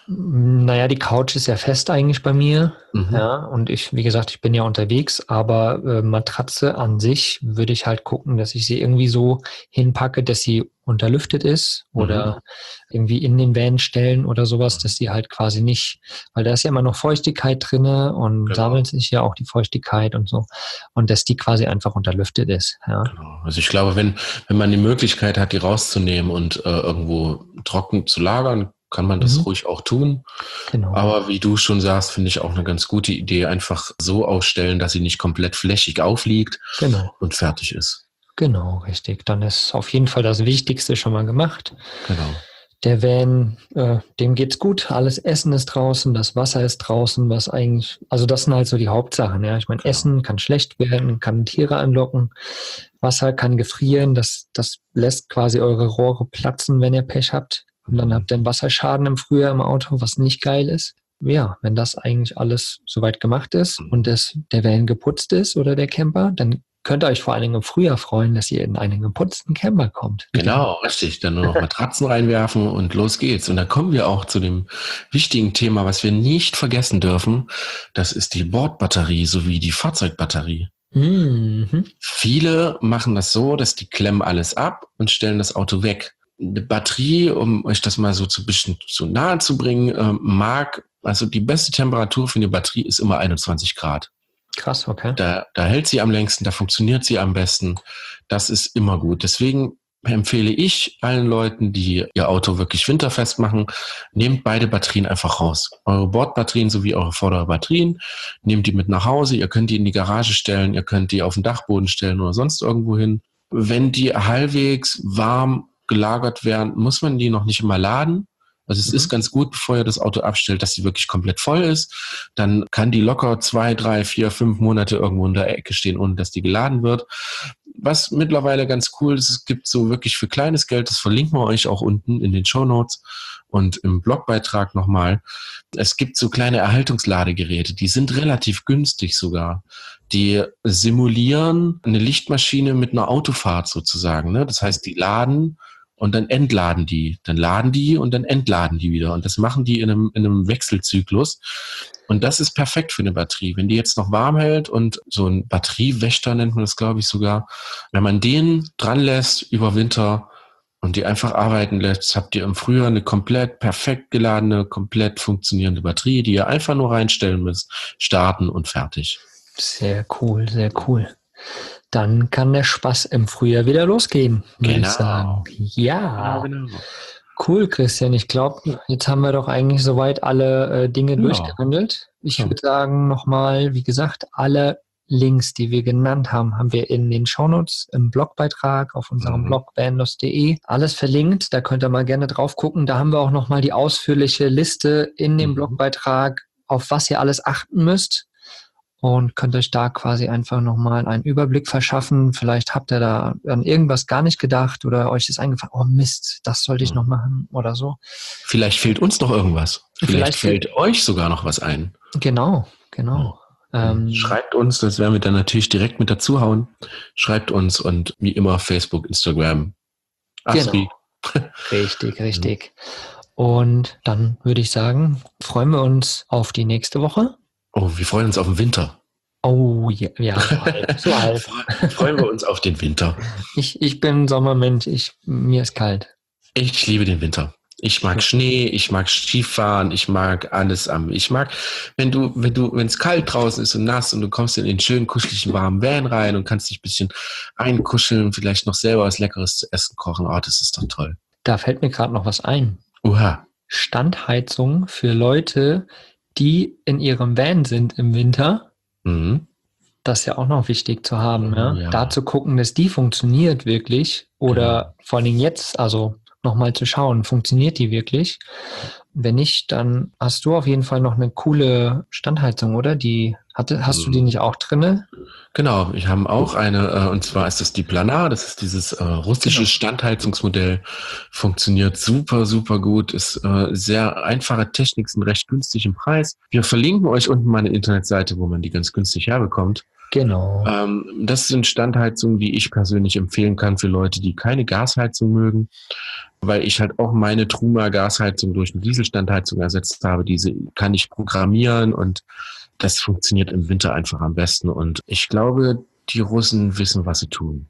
Naja, die Couch ist ja fest eigentlich bei mir. Mhm. Ja, und ich, wie gesagt, ich bin ja unterwegs, aber äh, Matratze an sich würde ich halt gucken, dass ich sie irgendwie so hinpacke, dass sie unterlüftet ist oder Mhm. irgendwie in den Van stellen oder sowas, dass sie halt quasi nicht, weil da ist ja immer noch Feuchtigkeit drinne und Genau. sammelt sich ja auch die Feuchtigkeit und so und dass die quasi einfach unterlüftet ist. Ja, Genau. Also ich glaube, wenn, wenn man die Möglichkeit hat, die rauszunehmen und äh, irgendwo trocken zu lagern, kann man das Mhm. ruhig auch tun. genau. Aber wie du schon sagst, finde ich auch eine ganz gute Idee, einfach so aufstellen, dass sie nicht komplett flächig aufliegt Genau. und fertig ist. Genau, richtig. Dann ist auf jeden Fall das Wichtigste schon mal gemacht. Genau. Der Van, äh, dem geht's gut. Alles Essen ist draußen, das Wasser ist draußen, was eigentlich, also das sind halt so die Hauptsachen. Ja, ich meine, Genau. Essen kann schlecht werden, kann Tiere anlocken. Wasser kann gefrieren. Das, das lässt quasi eure Rohre platzen, wenn ihr Pech habt. Und dann habt ihr einen Wasserschaden im Frühjahr im Auto, was nicht geil ist. Ja, wenn das eigentlich alles soweit gemacht ist und das, der Van geputzt ist oder der Camper, dann könnt ihr euch vor allen Dingen im Frühjahr freuen, dass ihr in einen geputzten Camper kommt. Genau, richtig. Dann nur noch Matratzen reinwerfen und los geht's. Und dann kommen wir auch zu dem wichtigen Thema, was wir nicht vergessen dürfen. Das ist die Bordbatterie sowie die Fahrzeugbatterie. Mhm. Viele machen das so, dass die klemmen alles ab und stellen das Auto weg. Eine Batterie, um euch das mal so zu bisschen zu nahe zu bringen, äh, mag, also die beste Temperatur für eine Batterie ist immer einundzwanzig Grad. Krass, okay. Da, da hält sie am längsten, da funktioniert sie am besten. Das ist immer gut. Deswegen empfehle ich allen Leuten, die ihr Auto wirklich winterfest machen, nehmt beide Batterien einfach raus. Eure Bordbatterien sowie eure vordere Batterien, nehmt die mit nach Hause. Ihr könnt die in die Garage stellen, ihr könnt die auf den Dachboden stellen oder sonst irgendwo hin. Wenn die halbwegs warm gelagert werden, muss man die noch nicht immer laden. Also es Mhm. ist ganz gut, bevor ihr das Auto abstellt, dass sie wirklich komplett voll ist. Dann kann die locker zwei, drei, vier, fünf Monate irgendwo in der Ecke stehen, ohne dass die geladen wird. Was mittlerweile ganz cool ist, es gibt so wirklich für kleines Geld, das verlinken wir euch auch unten in den Shownotes und im Blogbeitrag nochmal. Es gibt so kleine Erhaltungsladegeräte, die sind relativ günstig sogar. Die simulieren eine Lichtmaschine mit einer Autofahrt sozusagen, ne? Das heißt, die laden und dann entladen die. Dann laden die und dann entladen die wieder. Und das machen die in einem, in einem Wechselzyklus. Und das ist perfekt für eine Batterie. Wenn die jetzt noch warm hält und so ein Batteriewächter nennt man das, glaube ich, sogar. Wenn man den dran lässt über Winter und die einfach arbeiten lässt, habt ihr im Frühjahr eine komplett perfekt geladene, komplett funktionierende Batterie, die ihr einfach nur reinstellen müsst, starten und fertig. Sehr cool, sehr cool. Dann kann der Spaß im Frühjahr wieder losgehen, würde Genau. ich sagen. Ja, genau. cool, Christian. Ich glaube, jetzt haben wir doch eigentlich soweit alle äh, Dinge Ja. durchgehandelt. Ich Ja. würde sagen, nochmal, wie gesagt, alle Links, die wir genannt haben, haben wir in den Shownotes im Blogbeitrag auf unserem Mhm. Blog vanlust punkt de alles verlinkt. Da könnt ihr mal gerne drauf gucken. Da haben wir auch nochmal die ausführliche Liste in dem Mhm. Blogbeitrag, auf was ihr alles achten müsst. Und könnt euch da quasi einfach nochmal einen Überblick verschaffen. Vielleicht habt ihr da an irgendwas gar nicht gedacht oder euch ist eingefallen, oh Mist, das sollte ich noch machen oder so. Vielleicht fehlt uns noch irgendwas. Vielleicht, Vielleicht fällt euch sogar noch was ein. Genau, genau. Ähm, Schreibt uns, das werden wir dann natürlich direkt mit dazu hauen. Schreibt uns und wie immer Facebook, Instagram. Astri. Genau. Richtig, richtig. Und dann würde ich sagen, freuen wir uns auf die nächste Woche. Oh, wir freuen uns auf den Winter. Oh, ja, ja so halb. So halb. Freuen wir uns auf den Winter. Ich, ich bin Sommermensch, ich, mir ist kalt. Ich liebe den Winter. Ich mag Schnee, ich mag Skifahren, ich mag alles am. Ich mag, wenn du, wenn du, wenn es kalt draußen ist und nass und du kommst in den schönen, kuscheligen, warmen Van rein und kannst dich ein bisschen einkuscheln, vielleicht noch selber was Leckeres zu essen kochen. Oh, das ist doch toll. Da fällt mir gerade noch was ein. Uha. Standheizung für Leute, die in ihrem Van sind im Winter. Mhm. Das ist ja auch noch wichtig zu haben. Ja? Ja. Da zu gucken, dass die funktioniert wirklich. Oder vor allen Dingen jetzt, also nochmal zu schauen, funktioniert die wirklich? Wenn nicht, dann hast du auf jeden Fall noch eine coole Standheizung, oder? Die hatte, hast du die nicht auch drinne? Genau, wir haben auch eine, äh, und zwar ist das die Planar, das ist dieses äh, russische Genau. Standheizungsmodell, funktioniert super, super gut, ist äh, sehr einfache Technik, sind recht günstig im Preis. Wir verlinken euch unten mal eine Internetseite, wo man die ganz günstig herbekommt. Genau. Ähm, das sind Standheizungen, die ich persönlich empfehlen kann für Leute, die keine Gasheizung mögen, weil ich halt auch meine Truma Gasheizung durch eine Dieselstandheizung ersetzt habe. Diese kann ich programmieren und das funktioniert im Winter einfach am besten. Und ich glaube, die Russen wissen, was sie tun.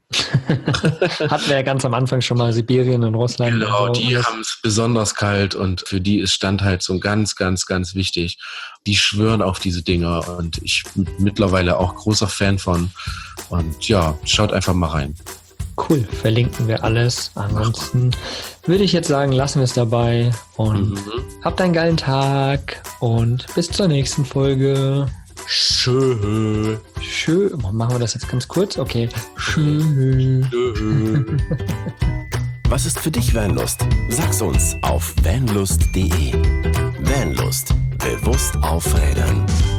Hatten wir ja ganz am Anfang schon mal Sibirien und Russland. Genau, und so. die Und das- haben es besonders kalt und für die ist Standheizung ganz, ganz, ganz wichtig. Die schwören auf diese Dinger und ich bin mittlerweile auch großer Fan von. Und ja, schaut einfach mal rein. Cool, verlinken wir alles. Ansonsten würde ich jetzt sagen, lassen wir es dabei und Mhm. habt einen geilen Tag und bis zur nächsten Folge. Schön. Schön. Machen wir das jetzt ganz kurz? Okay. Schön. Schön. Was ist für dich Vanlust? Sag's uns auf vanlust punkt de. Vanlust. Bewusst aufrädern.